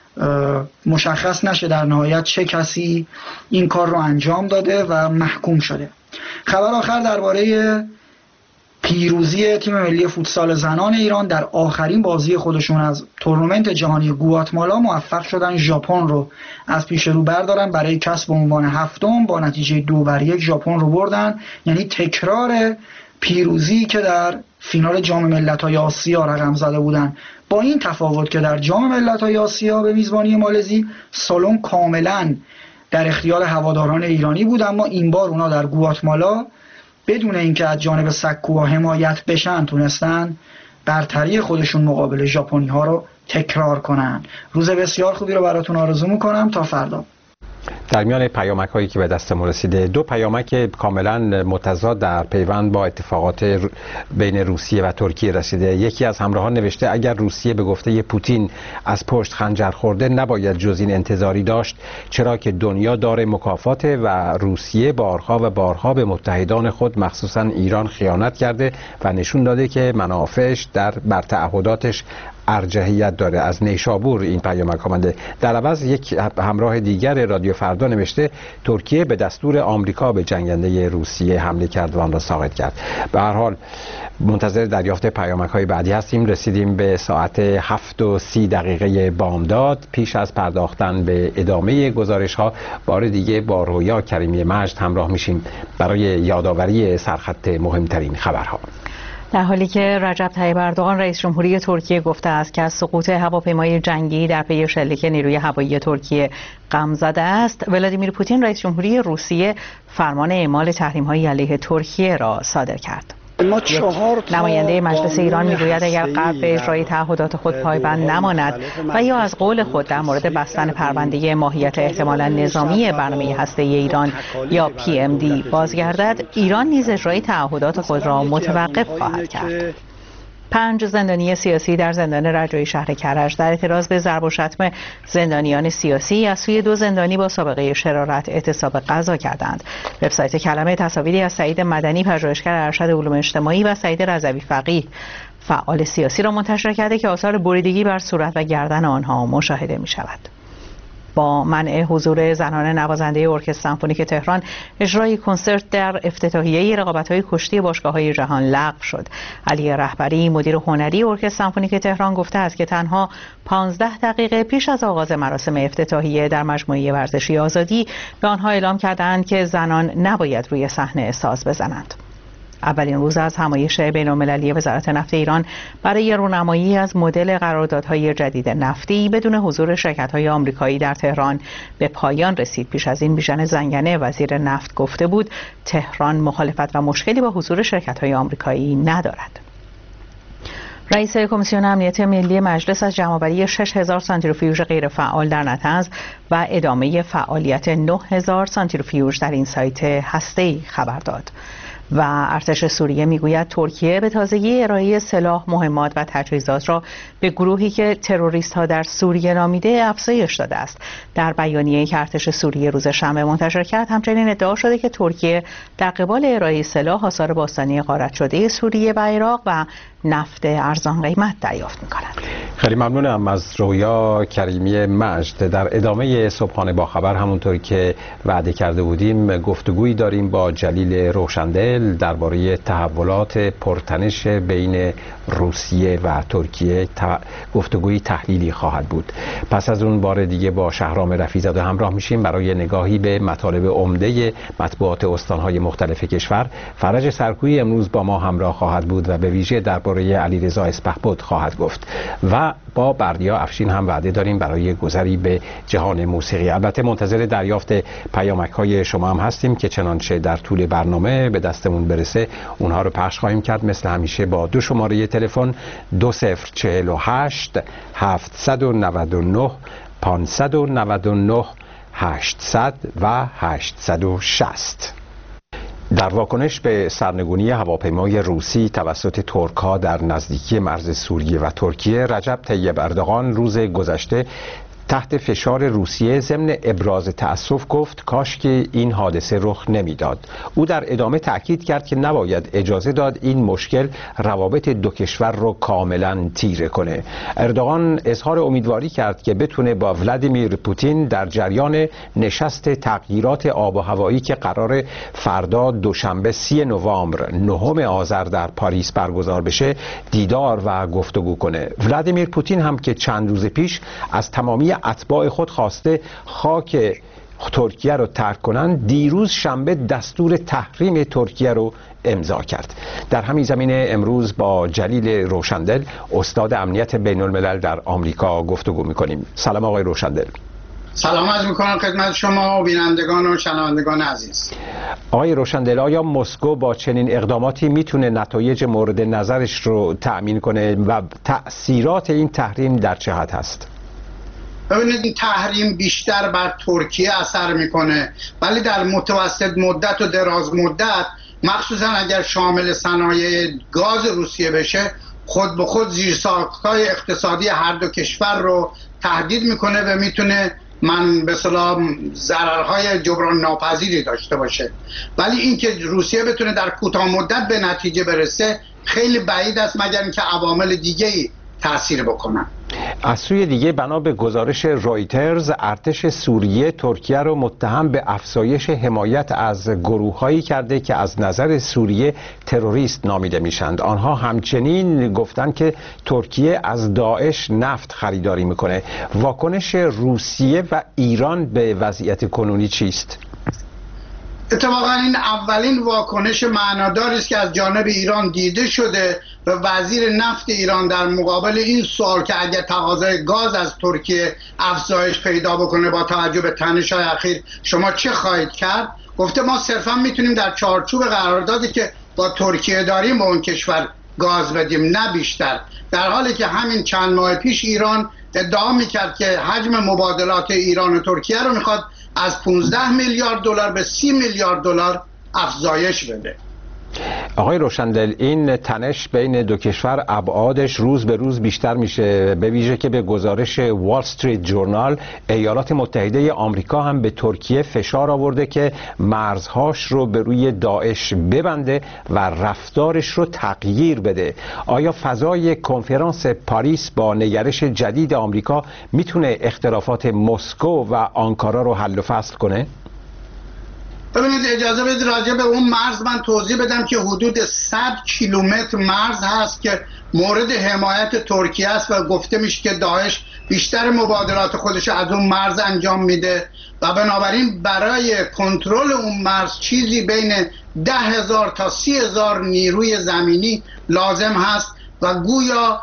مشخص نشه در نهایت چه کسی این کار رو انجام داده و محکوم شده. خبر آخر درباره پیروزی تیم ملی فوتسال زنان ایران در آخرین بازی خودشون از تورنمنت جهانی گواتمالا موفق شدن ژاپن رو از پیش رو بردارن برای کسب عنوان هفتم. با نتیجه دو بر یک ژاپن رو بردن، یعنی تکرار پیروزی که در فینال جام ملت‌های آسیا رقم زده بودن، با این تفاوت که در جام ملت‌های آسیا به میزبانی مالزی سالن کاملا در اختیار هواداران ایرانی بود، اما این بار اونا در گواتمالا بدون اینکه از جانب سکوها حمایت بشن تونستن برتری خودشون مقابل ژاپنی ها رو تکرار کنن. روز بسیار خوبی رو براتون آرزو میکنم. تا فردا. در میان پیامک هایی که به دستمون رسیده، دو پیامک کاملا متضاد در پیوند با اتفاقات بین روسیه و ترکیه رسیده. یکی از همراهان نوشته اگر روسیه به گفته پوتین از پشت خنجر خورده نباید جز این انتظاری داشت، چرا که دنیا دار مکافاته و روسیه بارها و بارها به متحدان خود مخصوصا ایران خیانت کرده و نشون داده که منافعش در بر تعهداتش ارجحیت داره. از نیشابور این پیامک آمده. در عوض یک همراه دیگر رادیو فردا نوشته ترکیه به دستور آمریکا به جنگنده روسیه حمله کرد و آن را ساقط کرد. به هر حال منتظر دریافت پیامک های بعدی هستیم. رسیدیم به ساعت هفت و سی دقیقه بامداد. پیش از پرداختن به ادامه گزارش ها بار دیگه با رویا کریمی مجد همراه میشیم برای یادآوری سرخط مهمترین خبرها. در حالی که رجب طیب اردوغان رئیس جمهوری ترکیه گفته است که از سقوط هواپیمای جنگی در پی شلیک نیروی هوایی ترکیه غم زده است، ولادیمیر پوتین رئیس جمهوری روسیه فرمان اعمال تحریم‌های علیه ترکیه را صادر کرد. نماینده مجلس ایران میگوید اگر غرب به اجرای تعهدات خود پایبند نماند و یا از قول خود در مورد بستن پرونده ماهیت احتمالاً نظامی برنامه هسته‌ای ایران یا پی ام دی بازگردد، ایران نیز اجرای تعهدات خود را متوقف خواهد کرد. پنج زندانی سیاسی در زندان رجایی شهر کرج در اعتراض به ضرب و شتم زندانیان سیاسی از سوی دو زندانی با سابقه شرارت اعتصاب غذا کردند. وبسایت کلمه تصاویری از سعید مدنی، پژوهشگر ارشد علوم اجتماعی، و سعید رضوی فقیه، فعال سیاسی، را منتشر کرده که آثار بریدگی بر صورت و گردن آنها مشاهده می شود. با منع حضور زنان نوازنده ارکستر سمفونیک تهران، اجرای کنسرت در افتتاحیه رقابت‌های کشتی باشگاه‌های جهان لغو شد. علی رهبری، مدیر هنری ارکستر سمفونیک تهران، گفته است که تنها پانزده دقیقه پیش از آغاز مراسم افتتاحیه در مجموعه ورزشی آزادی به آنها اعلام کردند که زنان نباید روی صحنه ساز بزنند. اولین روز از همایش بین‌المللی وزارت نفت ایران برای رونمایی از مدل قراردادهای جدید نفتی بدون حضور شرکت‌های آمریکایی در تهران به پایان رسید. پیش از این بیژن زنگنه، وزیر نفت، گفته بود تهران مخالفت و مشکلی با حضور شرکت‌های آمریکایی ندارد. رئیس کمیسیون امنیت ملی مجلس از جمع‌آوری شش هزار سانتریفیوژ غیرفعال در نطنز و ادامه فعالیت نه هزار سانتریفیوژ در این سایت هسته‌ای خبر داد. و ارتش سوریه میگوید ترکیه به تازگی ارائه سلاح، مهمات و تجهیزات را به گروهی که تروریست ها در سوریه نامیده افزایش داده است. در بیانیه‌ای که ارتش سوریه روز شنبه منتشر کرد، همچنین ادعا شده که ترکیه در قبال ارائه سلاح آثار باستانی غارت شده سوریه و عراق و نفت ارزان قیمت دریافت می‌کند. خیلی ممنونم از رویا کریمی مجد. در ادامه صبحانه با خبر، همونطوری که وعده کرده بودیم، گفتگویی داریم با جلیل روشندل درباره تحولات پرتنش بین روسیه و ترکیه. گفتگویی تحلیلی خواهد بود. پس از اون بار دیگه با شهرام رفیع‌زاده همراه میشیم برای نگاهی به مطالب عمده مطبوعات استان‌های مختلف کشور. فرج سرکویی امروز با ما همراه خواهد بود و به ویژه درباره علیرضا اسپهبد خواهد گفت و با بردیا افشین هم وعده داریم برای گذری به جهان موسیقی. البته منتظر دریافت پیامک‌های شما هم هستیم که چنانچه در طول برنامه به دستمون برسه اونها رو پخش خواهیم کرد. مثل همیشه با دو شماره تلفن دو صفر چهل و هشت هفتصد و نود و نه پانصد و نود و نه هشتصد و هشتصد و شصت. در واکنش به سرنگونی هواپیمای روسی توسط ترک‌ها در نزدیکی مرز سوریه و ترکیه، رجب طیب اردوغان روز گذشته تحت فشار روسیه ضمن ابراز تأسف گفت کاش که این حادثه رخ نمیداد. او در ادامه تأکید کرد که نباید اجازه داد این مشکل روابط دو کشور رو کاملا تیره کنه. اردوغان اظهار امیدواری کرد که بتونه با ولادیمیر پوتین در جریان نشست تغییرات آب و هوایی که قرار فردا دوشنبه سی نوامبر نهم آذر در پاریس برگزار بشه دیدار و گفتگو کنه. ولادیمیر پوتین هم که چند روز پیش از تمامی اتباع خود خواسته خاک ترکیه رو ترک کنند، دیروز شنبه دستور تحریم ترکیه رو امضا کرد. در همین زمینه امروز با جلیل روشندل، استاد امنیت بین الملل در آمریکا گفتگو میکنیم. سلام آقای روشندل. سلام عرض میکنم خدمت شما و بینندگان و شنوندگان عزیز. آقای روشندل، آیا مسکو با چنین اقداماتی میتونه نتایج مورد نظرش رو تأمین کنه و تأثیرات این تحریم در چه حد هست؟ ببینید، این تحریم بیشتر بر ترکیه اثر میکنه، ولی در متوسط مدت و دراز مدت، مخصوصا اگر شامل صنایع گاز روسیه بشه، خود به خود زیرساخت‌های اقتصادی هر دو کشور رو تهدید میکنه و میتونه من به اصطلاح ضررهای جبران ناپذیری داشته باشه. ولی اینکه روسیه بتونه در کوتاه مدت به نتیجه برسه خیلی بعید است، مگر اینکه عوامل دیگه‌ای تاثیر بکنن. از سوی دیگه بنا به گزارش رویترز ارتش سوریه ترکیه رو متهم به افزایش حمایت از گروه‌هایی کرده که از نظر سوریه تروریست نامیده میشند. آنها همچنین گفتند که ترکیه از داعش نفت خریداری میکنه. واکنش روسیه و ایران به وضعیت کنونی چیست؟ اتفاقا این اولین واکنش معناداری است که از جانب ایران دیده شده و وزیر نفت ایران در مقابل این سوال که اگر تقاضای گاز از ترکیه افزایش پیدا بکنه با توجه به تنش‌های اخیر شما چه خواهید کرد؟ گفته ما صرفا میتونیم در چارچوب قراردادی که با ترکیه داریم به اون کشور گاز بدیم، نه بیشتر. در حالی که همین چند ماه پیش ایران ادعا میکرد که حجم مبادلات ایران و ترکیه رو میخواد از پانزده میلیارد دلار به سی میلیارد دلار افزایش بده. آقای روشندل، این تنش بین دو کشور ابعادش روز به روز بیشتر میشه، به ویژه که به گزارش وال استریت جورنال ایالات متحده آمریکا هم به ترکیه فشار آورده که مرزهاش رو به روی داعش ببنده و رفتارش رو تغییر بده. آیا فضای کنفرانس پاریس با نگرش جدید آمریکا میتونه اختلافات مسکو و آنکارا رو حل و فصل کنه؟ ببینید اجازه بدید راجع به اون مرز من توضیح بدم که حدود صد کیلومتر مرز هست که مورد حمایت ترکیه است و گفته میشه که داعش بیشتر مبادلات خودش از اون مرز انجام میده و بنابراین برای کنترل اون مرز چیزی بین ده هزار تا سی هزار نیروی زمینی لازم هست و گویا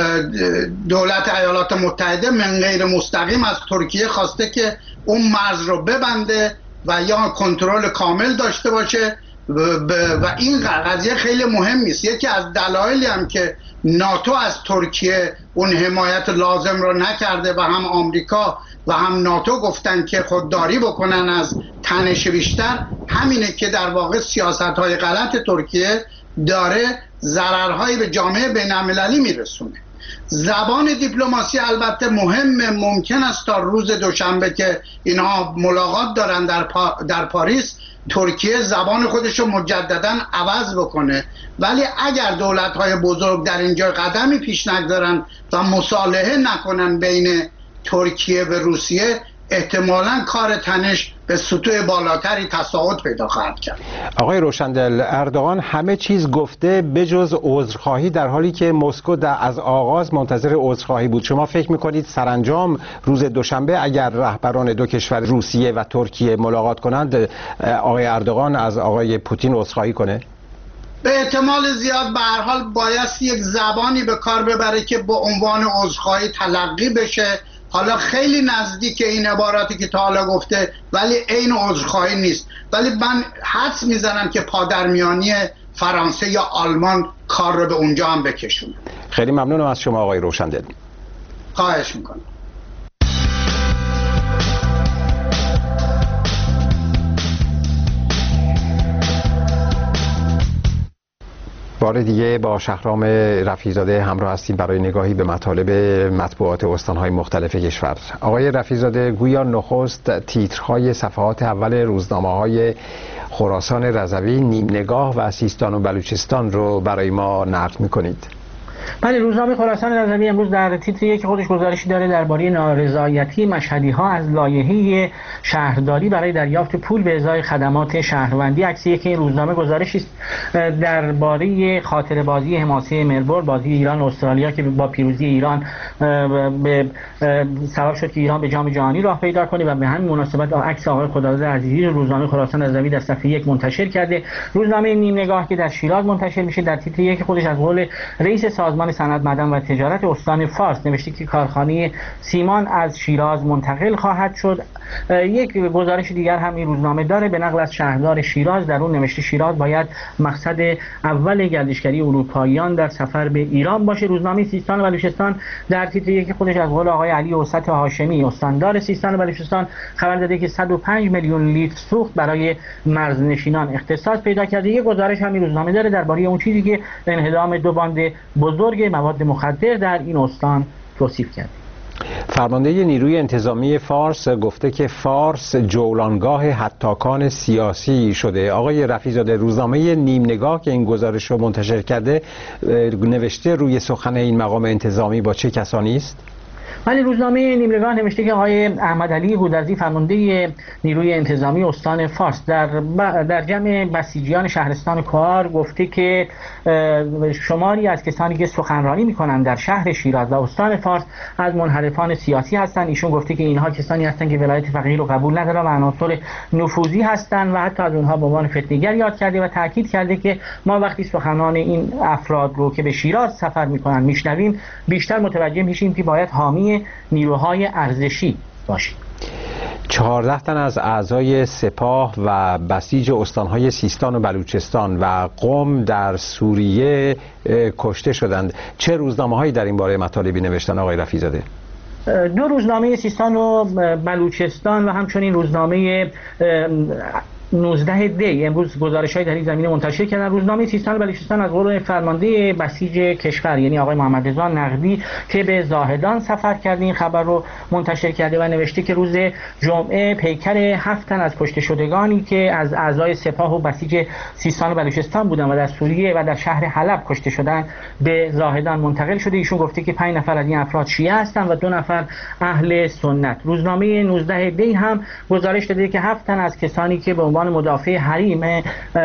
دولت ایالات متحده من غیر مستقیم از ترکیه خواسته که اون مرز رو ببنده و یا کنترل کامل داشته باشه و این قضیه خیلی مهمی است. یکی از دلایلی هم که ناتو از ترکیه اون حمایت لازم رو نکرده و هم آمریکا و هم ناتو گفتن که خودداری بکنن از تنش بیشتر همینه که در واقع سیاست‌های غلط ترکیه داره ضررهایی به جامعه بین‌المللی میرسونه. زبان دیپلماسی البته مهم، ممکن است تا روز دوشنبه که اینها ملاقات دارن در, پا در پاریس ترکیه زبان خودش رو مجددا عوض بکنه، ولی اگر دولت‌های بزرگ در اینجا قدمی پیش نگذارن و مصالحه نکنن بین ترکیه و روسیه احتمالاً کار تنش به سطوح بالاتری تصاعد پیدا خواهد کرد. آقای روشندل، اردوغان همه چیز گفته بجز عذرخواهی، در حالی که مسکو در از آغاز منتظر عذرخواهی بود. شما فکر میکنید سرانجام روز دوشنبه اگر رهبران دو کشور روسیه و ترکیه ملاقات کنند آقای اردوغان از آقای پوتین عذرخواهی کنه؟ به احتمال زیاد به هر حال باید یک زبانی به کار ببره که با عنوان عذرخواهی تلقی بشه. حالا خیلی نزدیک این عباراتی که تا حالا گفته ولی عین عذرخواهی نیست، ولی من حدس میزنم که پادرمیانی فرانسه یا آلمان کار رو به اونجا هم بکشونه. خیلی ممنونم از شما آقای روشندل. خواهش میکنم. بار دیگه با شهرام رفیع‌زاده همراه هستیم برای نگاهی به مطالب مطبوعات استان‌های مختلف کشور. آقای رفیع‌زاده، گویا نخست تیترهای صفحات اول روزنامه‌های خراسان رضوی، نیم نگاه و سیستان و بلوچستان رو برای ما نقل می‌کنید. بله، روزنامه خراسان رضوی امروز در تیتر یک خودش گزارشی داره درباره نارضایتی مشهدی‌ها از لایحه شهرداری برای دریافت پول به ازای خدمات شهروندی. عکسی که این روزنامه گزارشی است درباره خاطر بازی حماسه ملبورن، بازی ایران و استرالیا که با پیروزی ایران به سبب شد که ایران به جام جهانی راه پیدا کنه و به همین مناسبت عکس آقای خداداد عزیزی روزنامه خراسان رضوی در صفحه یک منتشر کرده. روزنامه نیم نگاه که در شیراز منتشر میشه در تیتر یک خودش از قول رئیس سازمان صنعت معدن و تجارت استان فارس نوشته که کارخانه سیمان از شیراز منتقل خواهد شد. یک گزارش دیگر هم این روزنامه داره به نقل از شهردار شیراز، در اون نوشته شیراز باید مقصد اول گردشگری اروپاییان در سفر به ایران باشه. روزنامه سیستان و بلوچستان در تیتر یک خودش از قول آقای علی اوسط هاشمی استاندار سیستان و بلوچستان خبر داده که صد و پنج میلیون لیتر سوخت برای مرزنشینان اختصاص پیدا کرده. یک گزارش هم این روزنامه داره درباره اون چیزی که انهدام دو باند بزرگ مواد مخدر در این استان توصیف کرده. فرمانده نیروی انتظامی فارس گفته که فارس جولانگاه هتاکان سیاسی شده. آقای رفیع‌زاده، روزنامه نیم نگاه که این گزارش رو منتشر کرده نوشته روی سخن این مقام انتظامی با چه کسانی است؟ ولی روزنامه نیمنگاه نوشته که آقای احمدعلی گودرزی فرمانده نیروی انتظامی استان فارس در در جمع بسیجیان شهرستان کوار گفته که شماری از کسانی که سخنرانی میکنند در شهر شیراز و استان فارس از منحرفان سیاسی هستند. ایشون گفته که اینها کسانی هستند که ولایت فقیه رو قبول ندارن و عناصر نفوذی هستند و حتی از اونها به عنوان فتنه‌گر یاد کرده و تاکید کرده که ما وقتی سخنان این افراد رو که به شیراز سفر میکنن میشنویم بیشتر متوجه میشیم که باید حامی نیروهای ارزشی باشیم. چهارده تن از اعضای سپاه و بسیج استانهای سیستان و بلوچستان و قم در سوریه کشته شدند. چه روزنامه‌هایی در این باره مطالبی نوشتن آقای رفیع‌زاده؟ دو روزنامه سیستان و بلوچستان و همچنین روزنامه نوزده دی امروز گزارش‌های در این زمینه منتشر کردن. روزنامه سیستان و بلوچستان از قول فرمانده بسیج کشور یعنی آقای محمد رضا نقدی که به زاهدان سفر کرده این خبر رو منتشر کرده و نوشته که روز جمعه پیکر هفت تن از کشته شدگانی که از اعضای سپاه و بسیج سیستان و بلوچستان بودند و در سوریه و در شهر حلب کشته شدند به زاهدان منتقل شده. ایشون گفته که پنج نفر از این افراد شیعه هستند و دو نفر اهل سنت. روزنامه نوزده دی هم گزارش داده که هفت تن از کسانی که به عنوان مدافع حریم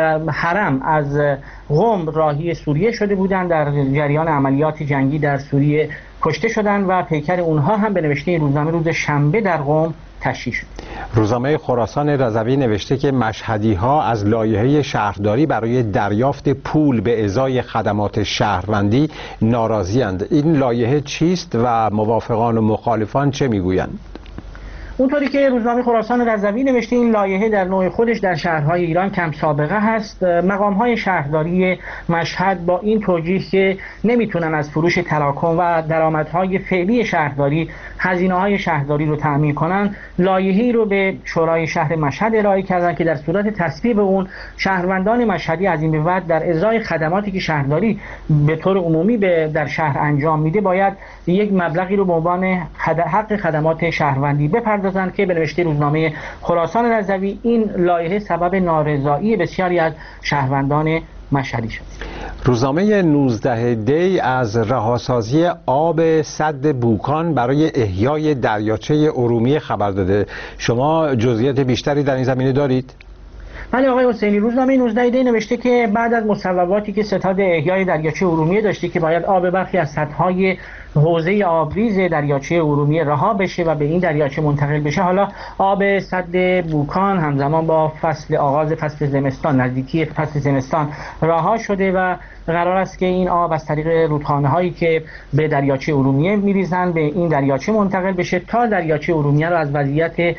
حرم از قم راهی سوریه شده بودند در جریان عملیات جنگی در سوریه کشته شدند و پیکر اونها هم به نوشته این روزنامه روز شنبه در قم تشییع شد. روزنامه خراسان رضوی نوشته که مشهدی ها از لایحه شهرداری برای دریافت پول به ازای خدمات شهروندی ناراضی‌اند. این لایحه چیست و موافقان و مخالفان چه میگویند؟ اونطوری که روزنامه خراسان رضوی نوشته این لایحه در نوع خودش در شهرهای ایران کم سابقه هست. مقام‌های شهرداری مشهد با این توجیه که نمیتونن از فروش تراکم و درآمدهای فعلی شهرداری هزینه‌های شهرداری رو تأمین کنن، لایحه‌ای رو به شورای شهر مشهد ارائه کردن که در صورت تصویب اون شهروندان مشهدی از این به بعد در ازای خدماتی که شهرداری به طور عمومی به در شهر انجام میده باید یک مبلغی رو به عنوان حق خدمات شهروندی بپردازن که به نوشته روزنامه خراسان رضوی این لایحه سبب نارضایی بسیاری از شهروندان مشهدی شد. روزنامه نوزده دی از رهاسازی آب سد بوکان برای احیای دریاچه ارومیه خبر داده. شما جزئیات بیشتری در این زمینه دارید؟ بله آقای حسینی، روزنامه نوزده دی نوشته که بعد از مصوباتی که ستاد احیای دریاچه ارومیه داشته که باید آب برخی از سدهای حوزه آبریز دریاچه ارومیه رها بشه و به این دریاچه منتقل بشه، حالا آب سد بوکان همزمان با فصل آغاز فصل زمستان نزدیکی فصل زمستان رها شده و قرار است که این آب از طریق رودخانه هایی که به دریاچه ارومیه میریزن به این دریاچه منتقل بشه تا دریاچه ارومیه رو از وضعیت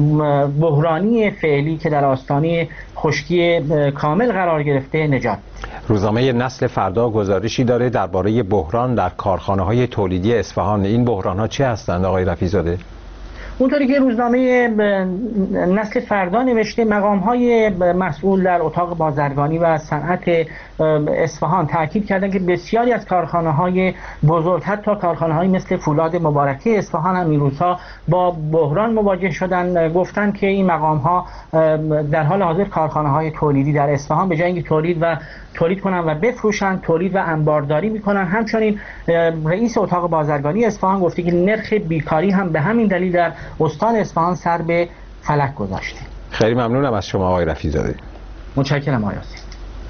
بحرانی فعلی که در آستانه خشکی کامل قرار گرفته نجات. روزنامه نسل فردا گزارشی داره درباره بحران در کارخانه‌های تولیدی اصفهان. این بحران‌ها چه هستند آقای رفیع‌زاده؟ اونطوری که روزنامه نسل فردا نوشته مقام‌های مسئول در اتاق بازرگانی و صنعت اصفهان تاکید کردند که بسیاری از کارخانه‌های بزرگ حتی کارخانه‌هایی مثل فولاد مبارکه اصفهان هم این روزها با بحران مواجه شدند. گفتند که این مقام‌ها در حال حاضر کارخانه‌های تولیدی در اصفهان به جای اینکه تولید و تولید کنن و بفروشن تولید و انبارداری میکنن. همچنین رئیس اتاق بازرگانی اصفهان گفته که نرخ بیکاری هم به همین دلیل در استان اصفهان سر به فلک گذاشته. خیلی ممنونم از شما آقای رفیع‌زاده. متشکرم آقای حسینی.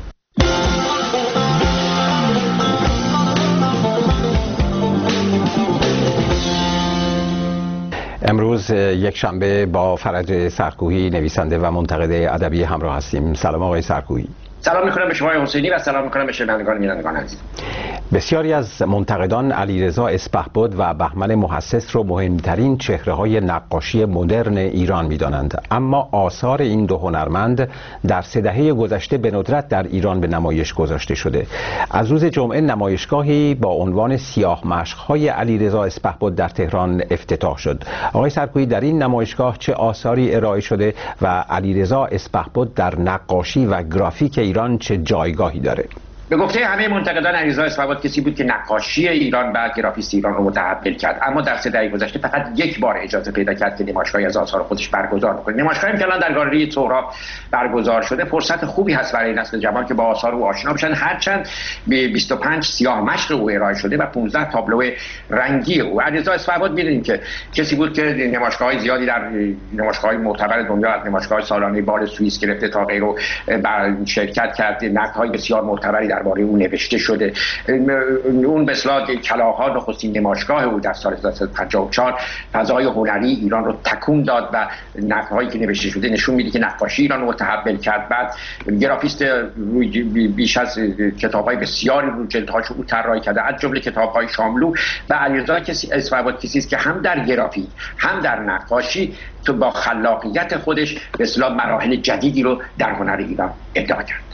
امروز یک شنبه با فرج سرکوهی نویسنده و منتقد ادبی همراه هستیم. سلام آقای سرکوهی. سلام میکنم به شما حسینی و سلام میکنم به شنوندگان و بینندگان عزیز. بسیاری از منتقدان علیرضا اسپهبد و بهمن محسس رو مهمترین چهره‌های نقاشی مدرن ایران می‌دانند، اما آثار این دو هنرمند در سه دهه گذشته به ندرت در ایران به نمایش گذاشته شده. از روز جمعه نمایشگاهی با عنوان سیاه مشق‌های علیرضا اسپهبد در تهران افتتاح شد. آقای سرکویی، در این نمایشگاه چه آثاری ارائه شده و علیرضا اسپهبد در نقاشی و گرافیک ایران چه جایگاهی داره؟ به گفته همه منتقدان، علیرضا اصفهانی کسی بود که نقاشی ایران و گرافیست ایران رو متحول کرد، اما در سه دهه گذشته فقط یک بار اجازه پیدا کرد که نمایشگاهی از آثار خودش برگزار بکنه. نمایشگاهی که الان در گالری سهراب برگزار شده فرصت خوبی هست برای نسل جوان که با آثار او آشنا بشن، هرچند به بیست و پنج سیاه مشق او ارائه شده و پانزده تابلو رنگی او. علیرضا اصفهانی می‌دونیم که کسی بود که نمایشگاه‌های زیادی در نمایشگاه‌های معتبر دنیا، از نمایشگاه سالانه بال سوئیس گرفته تا غیره بر شرکت کرد، نقدهای بسیار معتبری درباره او نوشته شده. اون به اصطلاح کلاغ‌ها نخستین نمایشگاه او در سال هزار و سیصد و پنجاه و چهار فضای هنری ایران رو تکون داد و نقدهایی که نوشته شده نشون میده که نقاشی ایران رو متحول کرد. بعد گرافیست بیش از کتاب‌های بسیاری رو جلدهاش او طراحی کرده، از جمله کتاب‌های شاملو. و علیرضا اصفهانی کسی است که هم در گرافیک هم در نقاشی تو با خلاقیت خودش به اصطلاح مراحل جدیدی رو در هنر ایران ابداع کرد.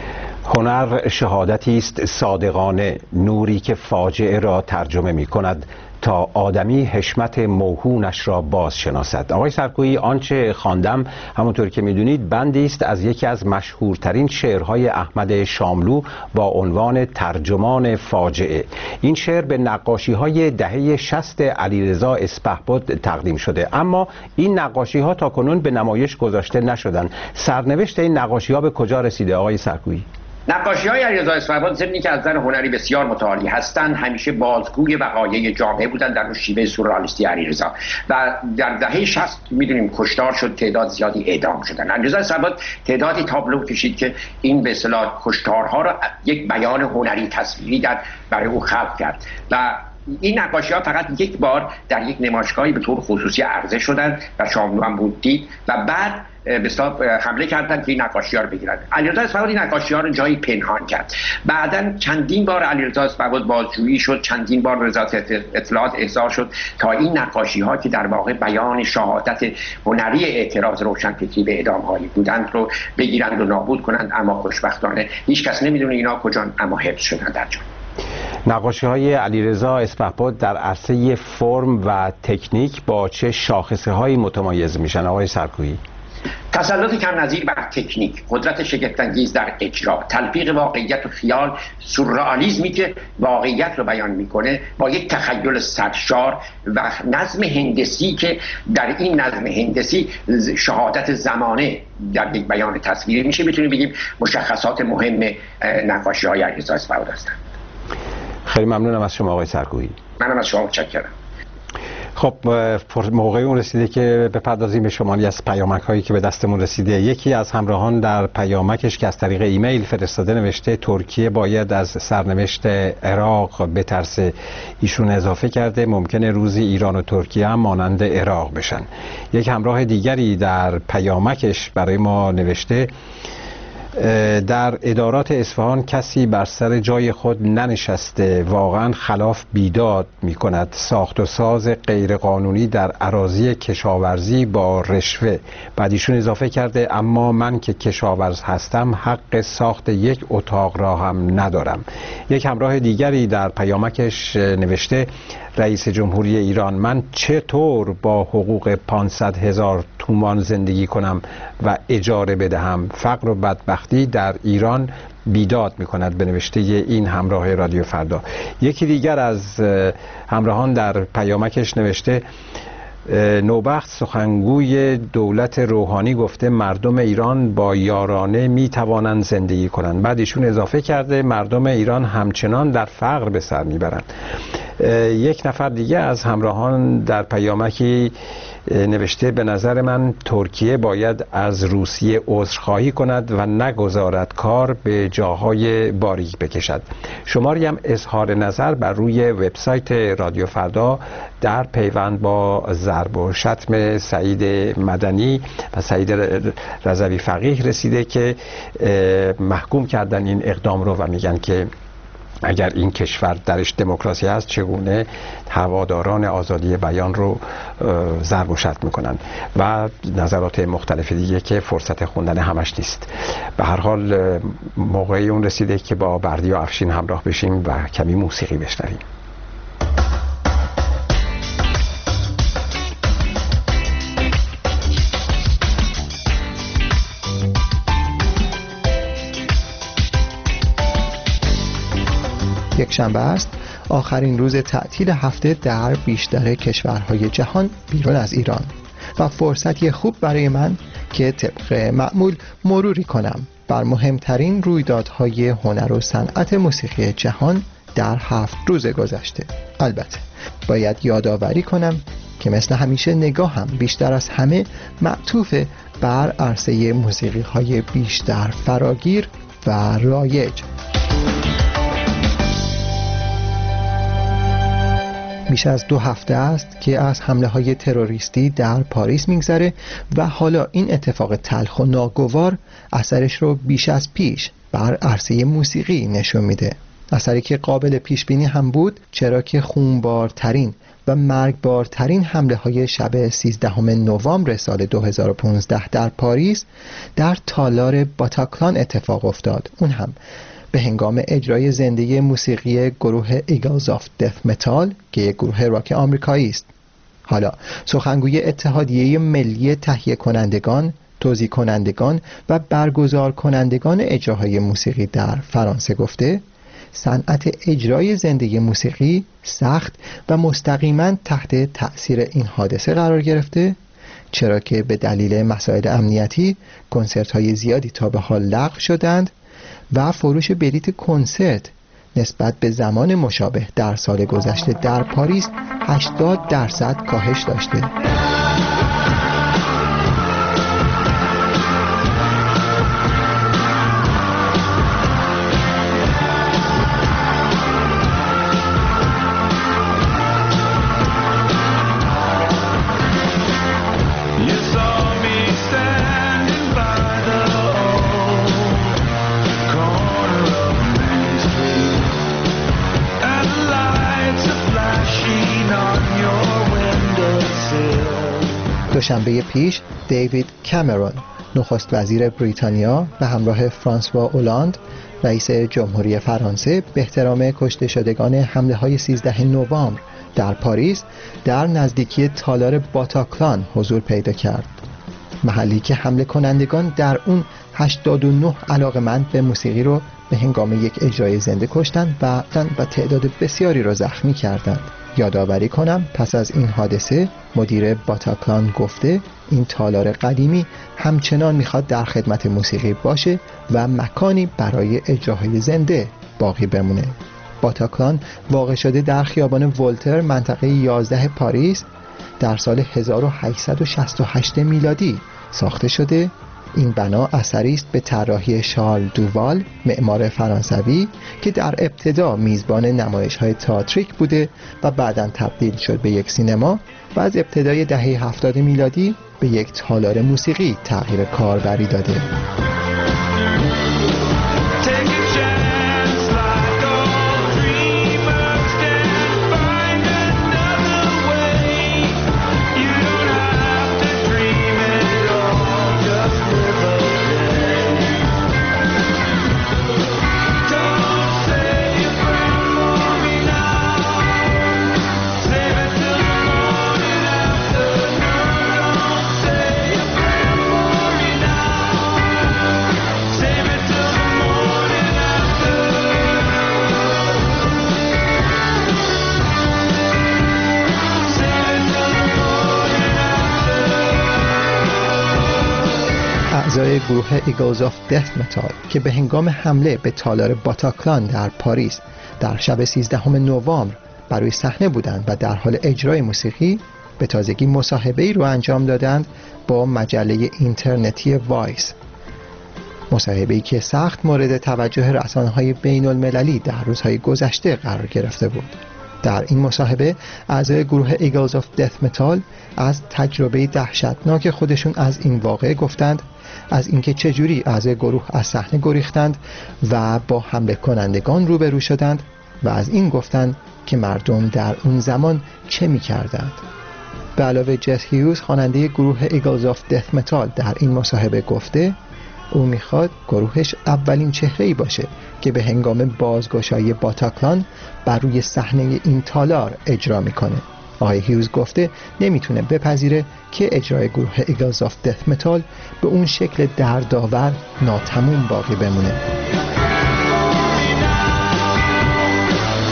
هنر شهادتی است صادقانه، نوری که فاجعه را ترجمه می کند تا آدمی حشمت موهونش را باز شناسد. آقای سرکویی، آنچه خواندم همونطور که میدونید بندی است از یکی از مشهورترین شعرهای احمد شاملو با عنوان ترجمان فاجعه. این شعر به نقاشی‌های دهه شصت علیرضا اصفهانی تقدیم شده، اما این نقاشی‌ها تاکنون به نمایش گذاشته نشدند. سرنوشت این نقاشی‌ها به کجا رسیده آقای سرکویی؟ نقاشی‌های علیرضا اصفهانی ضمن اینکه از نظر هنری بسیار متعالی هستند، همیشه بازگوی وقایع جامعه بودند در اون شیوه سورئالیستی علیرضا. و در دهه شصت می‌دونیم کشتار شد، تعداد زیادی اعدام شدند. علیرضا اصفهانی تعدادی تابلو کشید که این به اصطلاح کشتارها را یک بیان هنری تصویری در برای او خلق کرد. و این نقاشی‌ها فقط یک بار در یک نمایشگاهی به طور خصوصی عرضه شدند و شاملو هم بود دید و بعد به اصطلاح حمله کردند که این نقاشی‌ها رو بگیرن. علیرضا اصفهانی این نقاشی‌ها رو جایی پنهان کرد. بعداً چندین بار علیرضا اصفهانی بازجویی شد، چندین بار وزارت اطلاعات احضار شد تا این نقاشی‌ها که در واقع بیان شهادت هنری اعتراض روشنفکری به اعدام‌هایی بودند رو بگیرند و نابود کنند، اما خوشبختانه هیچ کس نمی‌دونه اینا کجان، اما حفظ شدند در جا. نقاشی‌های علیرضا اصفهانی در عرصه فرم و تکنیک با چه شاخصه‌هایی متمایز میشن آقای سرکویی؟ تسلط کم نظیر بر تکنیک، قدرت شگفت‌انگیز در اجرا، تلفیق واقعیت و خیال، سورئالیسمی که واقعیت رو بیان میکنه با یک تخیل سرشار و نظم هندسی که در این نظم هندسی شهادت زمانه در یک بیان تصویری میشه. میتونیم بگیم مشخصات مهم نقاشی‌های علیرضا اصفهانی هستند. خیلی ممنونم از شما آقای سرکویی. منم از شما متشکرم. خب موقع اون رسیده که بپردازیم به شماری از پیامک هایی که به دستمون رسیده. یکی از همراهان در پیامکش که از طریق ایمیل فرستاده نوشته ترکیه باید از سرنوشت عراق بترسه. ایشون اضافه کرده ممکنه روزی ایران و ترکیه هم مانند عراق بشن. یک همراه دیگری در پیامکش برای ما نوشته در ادارات اصفهان کسی بر سر جای خود ننشسته، واقعا خلاف بیداد می کند. ساخت و ساز غیرقانونی در اراضی کشاورزی با رشوه. بعد ایشون اضافه کرده اما من که کشاورز هستم حق ساخت یک اتاق را هم ندارم. یک همراه دیگری در پیامکش نوشته رئیس جمهوری ایران من چطور با حقوق پانصد هزار تومان زندگی کنم و اجاره بدهم؟ فقر و بدبختی در ایران بیداد می کند، به نوشته این همراه رادیو فردا. یکی دیگر از همراهان در پیامکش نوشته نوبخت سخنگوی دولت روحانی گفته مردم ایران با یارانه می توانند زندگی کنند. بعد ایشون اضافه کرده مردم ایران همچنان در فقر به سر می برند. یک نفر دیگه از همراهان در پیامکی نوشته به نظر من ترکیه باید از روسیه عذرخواهی کند و نگذارد کار به جاهای باریک بکشد. شماری هم اظهار نظر بر روی وبسایت رادیو فردا در پیوند با ضرب و شتم سعید مدنی و سعید رضوی فقیه رسیده که محکوم کردن این اقدام رو و میگن که اگر این کشور درش دموکراسی هست چگونه هواداران آزادی بیان رو ضرب و شتم میکنن و نظرات مختلف دیگه که فرصت خوندن همش نیست. به هر حال موقعی اون رسیده که با بردیا افشین همراه بشیم و کمی موسیقی بشنویم. یک شنبه است، آخرین روز تعطیل هفته در بیشتر کشورهای جهان بیرون از ایران و فرصتی خوب برای من که طبق معمول مروری کنم بر مهمترین رویدادهای هنر و صنعت موسیقی جهان در هفت روز گذشته. البته باید یادآوری کنم که مثل همیشه نگاهم بیشتر از همه معطوف بر عرصه موسیقی های بیشتر فراگیر و رایج. بیش از دو هفته است که از حمله های تروریستی در پاریس میگذره و حالا این اتفاق تلخ و ناگوار اثرش رو بیش از پیش بر عرصه موسیقی نشون میده. اثری که قابل پیش بینی هم بود، چرا که خونبارترین و مرگبارترین حمله های شب سیزدهم نوامبر سال دو هزار و پانزده در پاریس در تالار باتاکلان اتفاق افتاد. اون هم به هنگام اجرای زنده موسیقی گروه ایگلز آف دث متال که یک گروه راک آمریکایی است. حالا سخنگوی اتحادیه ملی تهیه کنندگان، توزیع کنندگان و برگزار کنندگان اجراهای موسیقی در فرانسه گفته صنعت اجرای زنده موسیقی سخت و مستقیما تحت تأثیر این حادثه قرار گرفته، چرا که به دلیل مسائل امنیتی کنسرت های زیادی تا به حال لغو شدند و فروش بلیت کنسرت نسبت به زمان مشابه در سال گذشته در پاریس هشتاد درصد کاهش داشته. دوشنبه پیش دیوید کامرون نخست وزیر بریتانیا به همراه فرانسوا اولاند رئیس جمهوری فرانسه به احترام کشته شدگان حمله های سیزده نوامبر در پاریس در نزدیکی تالار باتاکلان حضور پیدا کرد، محلی که حمله کنندگان در اون هشتاد و نه علاقمند به موسیقی رو به هنگام یک اجرای زنده کشتند و و تعداد بسیاری را زخمی کردند. یادآوری کنم پس از این حادثه مدیر باتاکلان گفته این تالار قدیمی همچنان میخواد در خدمت موسیقی باشه و مکانی برای اجراهای زنده باقی بمونه. باتاکلان واقع شده در خیابان ولتر منطقه یازده پاریس در سال هزار و هشتصد و شصت و هشت میلادی ساخته شده. این بنا اثری است به طراحی شارل دووال، معمار فرانسوی که در ابتدا میزبان نمایش‌های تئاتریک بوده و بعداً تبدیل شد به یک سینما و از ابتدای دهه هفتاد میلادی به یک تالار موسیقی تغییر کاربری داده. اعضای گروه ایگلز آف دث متال که به هنگام حمله به تالار باتاکلان در پاریس در شب سیزدهم نوامبر بر روی صحنه بودند و در حال اجرای موسیقی به تازگی مصاحبه‌ای رو انجام دادند با مجله اینترنتی وایس، مصاحبه‌ای که سخت مورد توجه رسانه‌های بین‌المللی در روزهای گذشته قرار گرفته بود. در این مصاحبه اعضای گروه ایگلز آف دث متال از تجربه دهشتناک خودشون از این واقعه گفتند، از اینکه چجوری اعضای گروه از صحنه گریختند و با حمله کنندگان روبرو شدند و از این گفتند که مردم در اون زمان چه می‌کردند. به علاوه جس هیوز خواننده گروه ایگلز آف دث متال در این مصاحبه گفته او میخواد گروهش اولین چهره‌ای باشه که به هنگام بازگشایی باتاکلان بر روی صحنه این تالار اجرا میکنه. آقای هیوز گفته نمیتونه بپذیره که اجرای گروه ایگلز آف دث متال به اون شکل دردآور ناتموم باقی بمونه.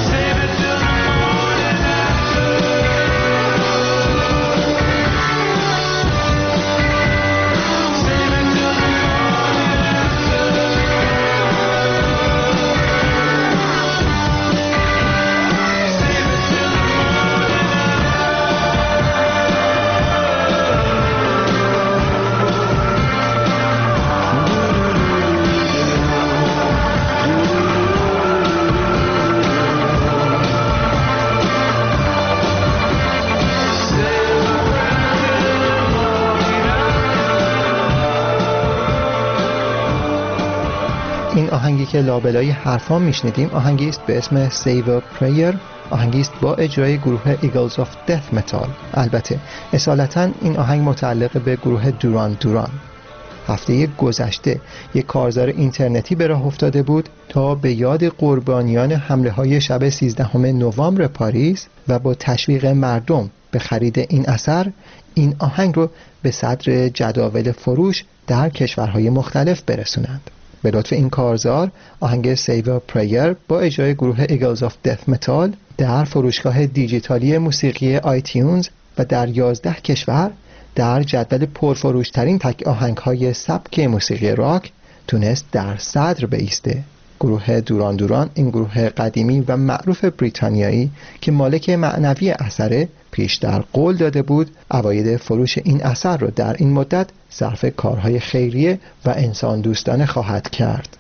آهنگی که لابلای حرفام میشنیدیم آهنگی است به اسم Save a Prayer، آهنگی است با اجرای گروه Eagles of Death Metal. البته اصالتاً این آهنگ متعلق به گروه دوران دوران. هفته گذشته یک کارزار اینترنتی به راه افتاده بود تا به یاد قربانیان حمله های شب سیزدهم نوامبر پاریس و با تشویق مردم به خرید این اثر این آهنگ رو به صدر جداول فروش در کشورهای مختلف برسونند. به لطف این کارزار آهنگ Save a Prayer با اجرای گروه Eagles of Death Metal در فروشگاه دیجیتالی موسیقی آیتیونز و در یازده کشور در جدول پرفروشترین تک آهنگ‌های سبک موسیقی راک تونست در صدر بایسته. گروه دوران دوران، این گروه قدیمی و معروف بریتانیایی که مالک معنوی اثر، پیش در قول داده بود عواید فروش این اثر رو در این مدت صرف کارهای خیریه و انسان دوستانه خواهد کرد.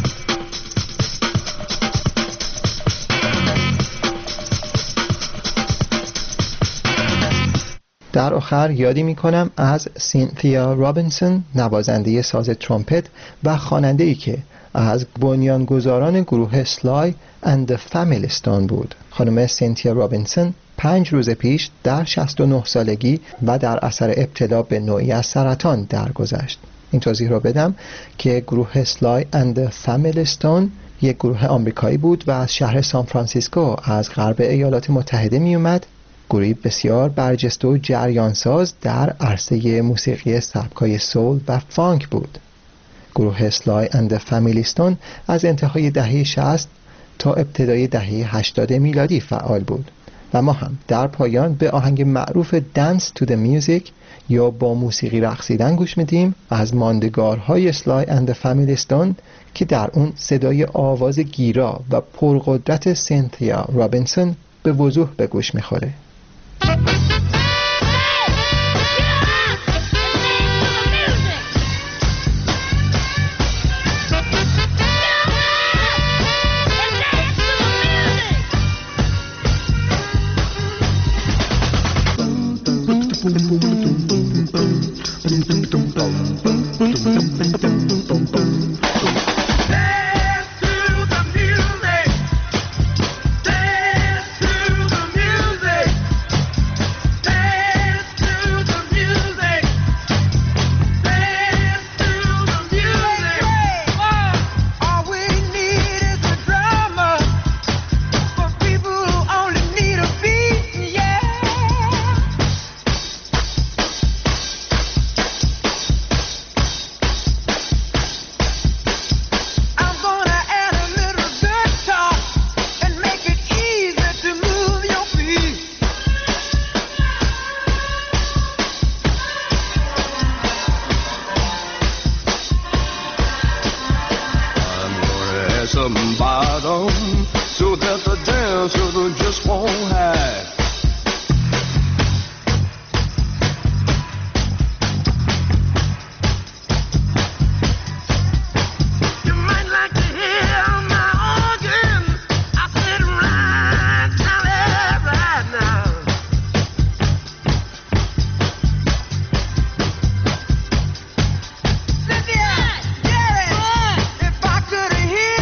در آخر یادی می کنم از سینتیا رابینسون، نوازنده ساز ترومپت و خواننده ای که از بنیانگذاران گروه سلای اند فامیلی استون بود. خانم سینتیا رابینسون پنج روز پیش در شصت و نه سالگی و در اثر ابتلا به نوعی از سرطان درگذشت. این توضیح رو بدم که گروه سلای اند فامیلی استون یک گروه آمریکایی بود و از شهر سان فرانسیسکو از غرب ایالات متحده می اومد. گروهی بسیار برجسته و جریانساز در عرصه موسیقی سبکای سول و فانک بود. گروه سلای اند فامیلی استون از انتهای دهه شصت تا ابتدای دهه هشتاد میلادی فعال بود و ما هم در پایان به آهنگ معروف Dance to the Music یا با موسیقی رقصیدن گوش میدیم از ماندگارهای سلای اند فامیلی استون که در اون صدای آواز گیرا و پرقدرت سینتیا رابینسون به وضوح به گوش میخوره. Some bottom so that the dancer just won't hide. You might like to hear my organ. I said right now, right now. Cynthia, yeah, if I could hear.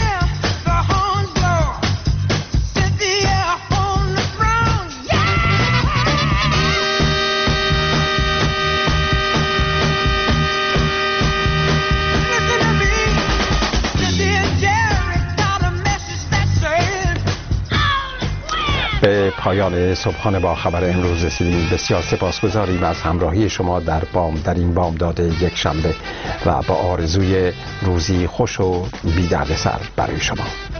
به پایان صبحانه با خبر امروز رسیدیم. بسیار سپاسگزاریم از همراهی شما در بام در این بامداد یک شنبه و با آرزوی روزی خوش و بی دردسر برای شما.